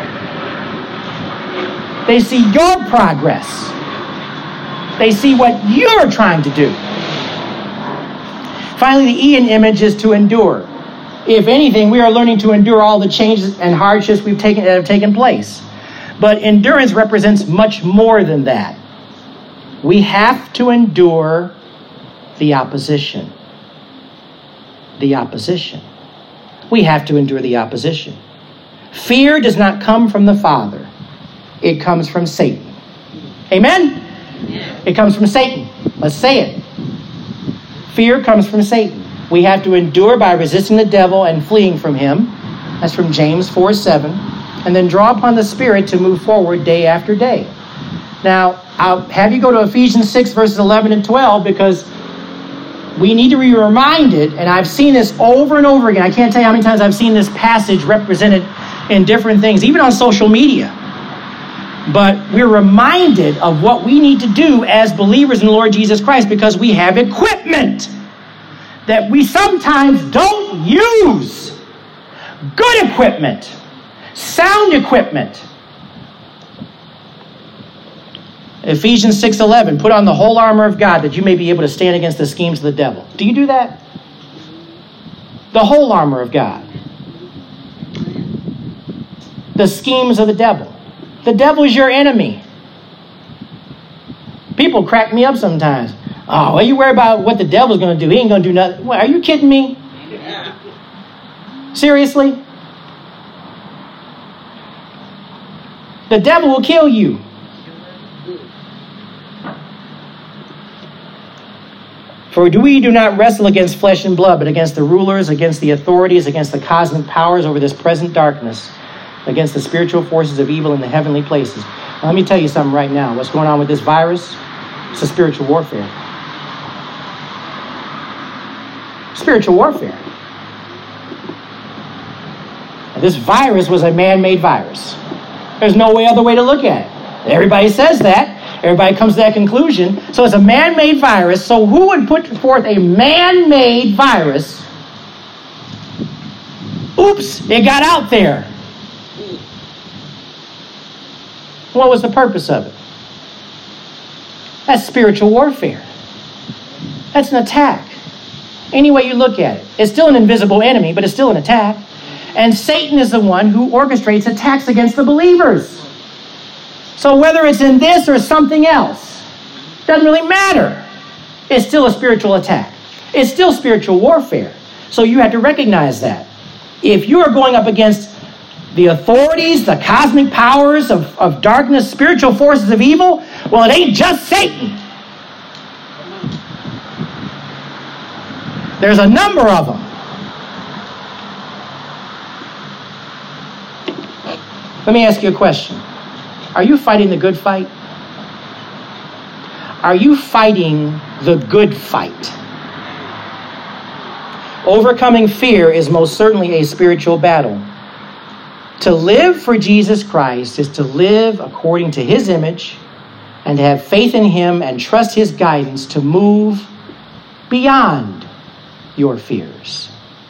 They see your progress. They see what you're trying to do. Finally, the E in image is to endure. If anything, we are learning to endure all the changes and hardships that have taken place. But endurance represents much more than that. We have to endure the opposition. The opposition. We have to endure the opposition. Fear does not come from the Father. It comes from Satan. Amen? It comes from Satan. Let's say it. Fear comes from Satan. We have to endure by resisting the devil and fleeing from him. That's from James 4:7. And then draw upon the Spirit to move forward day after day. Now, I'll have you go to Ephesians 6, verses 11 and 12, because we need to be reminded, and I've seen this over and over again. I can't tell you how many times I've seen this passage represented in different things, even on social media. But we're reminded of what we need to do as believers in the Lord Jesus Christ because we have equipment that we sometimes don't use. Good equipment. Sound equipment. Ephesians 6:11, put on the whole armor of God that you may be able to stand against the schemes of the devil. Do you do that? The whole armor of God. The schemes of the devil. The devil is your enemy. People crack me up sometimes. Oh, well, you worry about what the devil's going to do. He ain't going to do nothing. What, are you kidding me? Seriously? The devil will kill you. For we do not wrestle against flesh and blood, but against the rulers, against the authorities, against the cosmic powers over this present darkness, against the spiritual forces of evil in the heavenly places. Now, let me tell you something right now. What's going on with this virus? It's a spiritual warfare. Spiritual warfare. This virus was a man-made virus. There's no other way to look at it. Everybody says that. Everybody comes to that conclusion. So it's a man-made virus. So who would put forth a man-made virus? Oops, it got out there. What was the purpose of it? That's spiritual warfare. That's an attack. Any way you look at it. It's still an invisible enemy, but it's still an attack. And Satan is the one who orchestrates attacks against the believers. So whether it's in this or something else, doesn't really matter. It's still a spiritual attack. It's still spiritual warfare. So you have to recognize that. If you are going up against the authorities, the cosmic powers of darkness, spiritual forces of evil, well, it ain't just Satan. There's a number of them. Let me ask you a question. Are you fighting the good fight? Are you fighting the good fight? Overcoming fear is most certainly a spiritual battle. To live for Jesus Christ is to live according to His image and to have faith in Him and trust His guidance to move beyond your fears.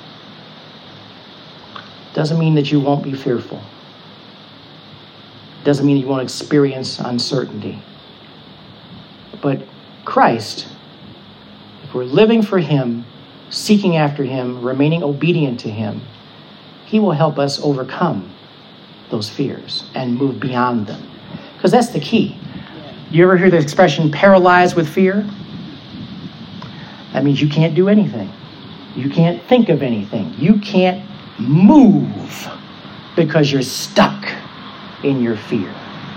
Doesn't mean that you won't be fearful. Doesn't mean you won't experience uncertainty. But Christ, if we're living for Him, seeking after Him, remaining obedient to Him, He will help us overcome those fears and move beyond them. Because that's the key. You ever hear the expression paralyzed with fear? That means you can't do anything. You can't think of anything. You can't move because you're stuck in your fear.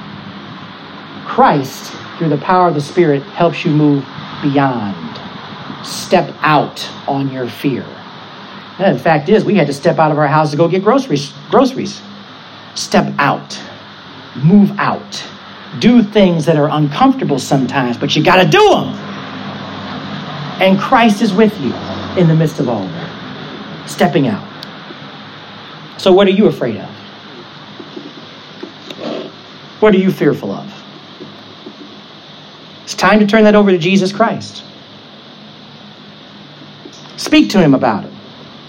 Christ, through the power of the Spirit, helps you move beyond. Step out on your fear. And the fact is, we had to step out of our house to go get groceries. Step out. Move out. Do things that are uncomfortable sometimes, but you got to do them. And Christ is with you in the midst of all of that. Stepping out. So what are you afraid of? What are you fearful of? It's time to turn that over to Jesus Christ. Speak to Him about it.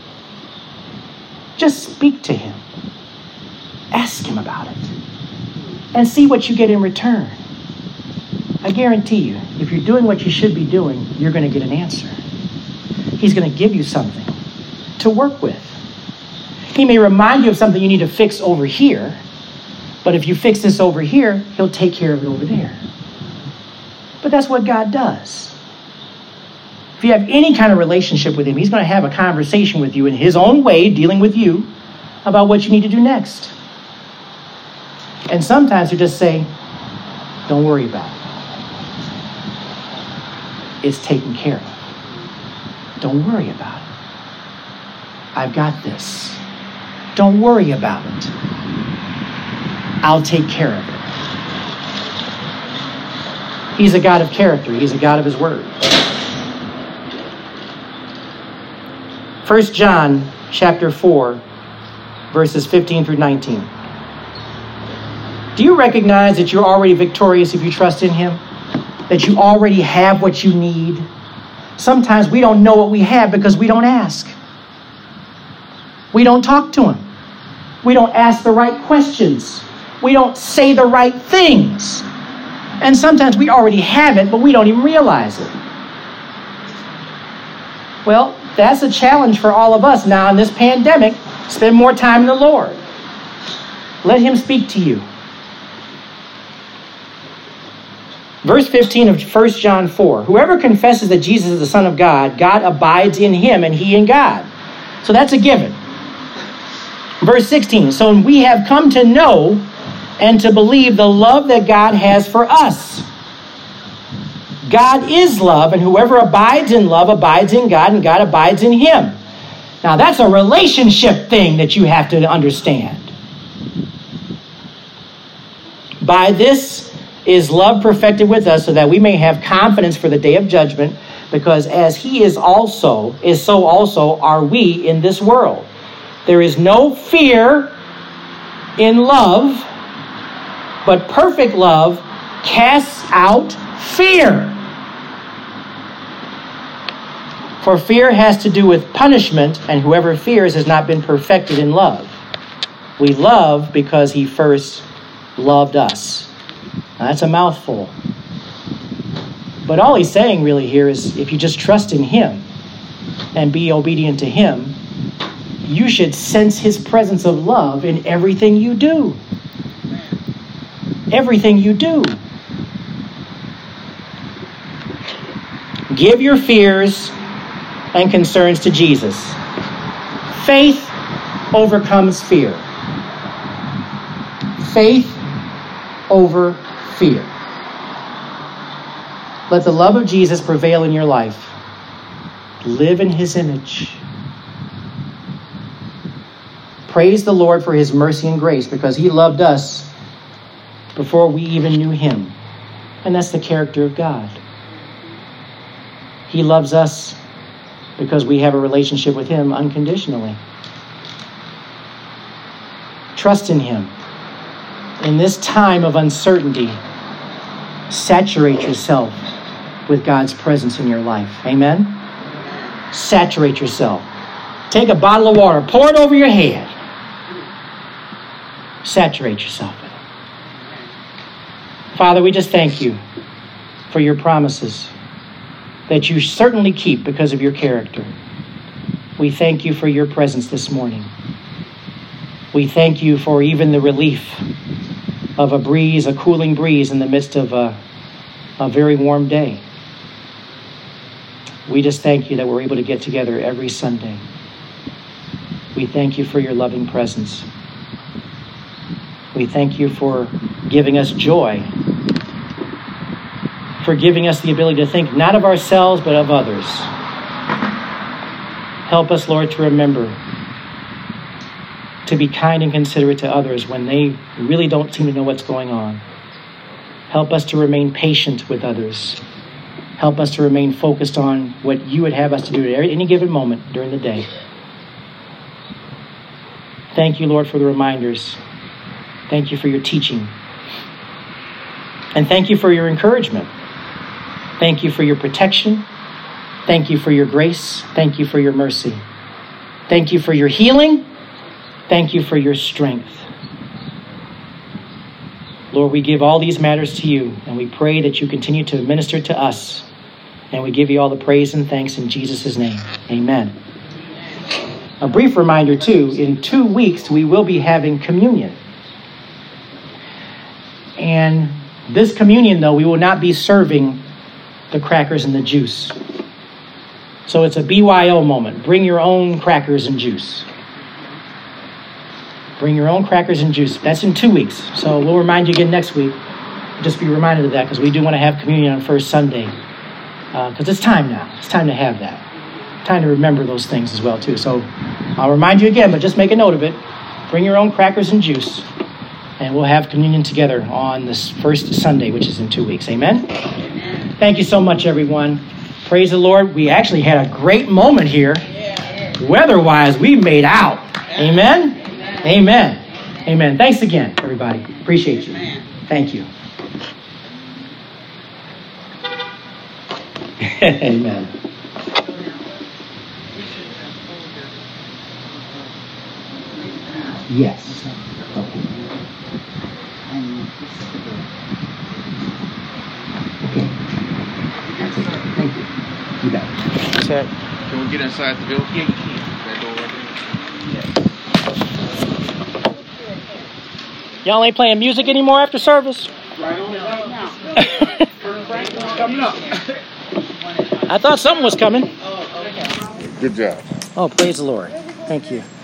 Just speak to Him. Ask Him about it. And see what you get in return. I guarantee you, if you're doing what you should be doing, you're going to get an answer. He's going to give you something to work with. He may remind you of something you need to fix over here, but if you fix this over here, He'll take care of it over there. But that's what God does. If you have any kind of relationship with Him, He's going to have a conversation with you in His own way, dealing with you about what you need to do next. And sometimes He'll just say, don't worry about it. It's taken care of. Don't worry about it. I've got this. Don't worry about it. I'll take care of it. He's a God of character. He's a God of His word. 1 John chapter 4, verses 15 through 19. Do you recognize that you're already victorious if you trust in Him? That you already have what you need? Sometimes we don't know what we have because we don't ask. We don't talk to Him. We don't ask the right questions. We don't say the right things. And sometimes we already have it, but we don't even realize it. Well, that's a challenge for all of us now in this pandemic. Spend more time in the Lord. Let Him speak to you. Verse 15 of 1 John 4. Whoever confesses that Jesus is the Son of God, God abides in him and he in God. So that's a given. Verse 16. So we have come to know and to believe the love that God has for us. God is love, and whoever abides in love abides in God, and God abides in him. Now, that's a relationship thing that you have to understand. By this is love perfected with us, so that we may have confidence for the day of judgment, because as he is so also are we in this world. There is no fear in love, but perfect love casts out fear. For fear has to do with punishment, and whoever fears has not been perfected in love. We love because he first loved us. Now, that's a mouthful. But all he's saying really here is if you just trust in him and be obedient to him, you should sense his presence of love in everything you do. Everything you do. Give your fears and concerns to Jesus. Faith overcomes fear. Faith over fear. Let the love of Jesus prevail in your life. Live in his image. Praise the Lord for his mercy and grace, because he loved us before we even knew him. And that's the character of God. He loves us because we have a relationship with him unconditionally. Trust in him. In this time of uncertainty, saturate yourself with God's presence in your life. Amen? Saturate yourself. Take a bottle of water, pour it over your head. Saturate yourself with it. Father, we just thank you for your promises that you certainly keep because of your character. We thank you for your presence this morning. We thank you for even the relief of a breeze, a cooling breeze in the midst of a very warm day. We just thank you that we're able to get together every Sunday. We thank you for your loving presence. We thank you for giving us joy, for giving us the ability to think not of ourselves, but of others. Help us, Lord, to remember to be kind and considerate to others when they really don't seem to know what's going on. Help us to remain patient with others. Help us to remain focused on what you would have us to do at any given moment during the day. Thank you, Lord, for the reminders. Thank you for your teaching. And thank you for your encouragement. Thank you for your protection. Thank you for your grace. Thank you for your mercy. Thank you for your healing. Thank you for your strength. Lord, we give all these matters to you, and we pray that you continue to minister to us. And we give you all the praise and thanks in Jesus' name. Amen. A brief reminder, too, in 2 weeks we will be having communion. And this communion, though, we will not be serving the crackers and the juice. So it's a BYO moment. Bring your own crackers and juice. Bring your own crackers and juice. That's in 2 weeks. So we'll remind you again next week. Just be reminded of that, because we do want to have communion on first Sunday. Because it's time now. It's time to have that. Time to remember those things as well, too. So I'll remind you again, but just make a note of it. Bring your own crackers and juice. And we'll have communion together on this first Sunday, which is in 2 weeks. Amen? Thank you so much, everyone. Praise the Lord. We actually had a great moment here. Weather-wise, we made out. Amen? Amen. Amen. Thanks again, everybody. Appreciate you. Thank you. Amen. Yes. Okay. Okay. That's it. Thank you. You got it. That's it. Can we get inside the building? Yeah, you can. That door right there? Yeah. Y'all ain't playing music anymore after service? Right on. Coming up. I thought something was coming. Good job. Oh, praise the Lord. Thank you.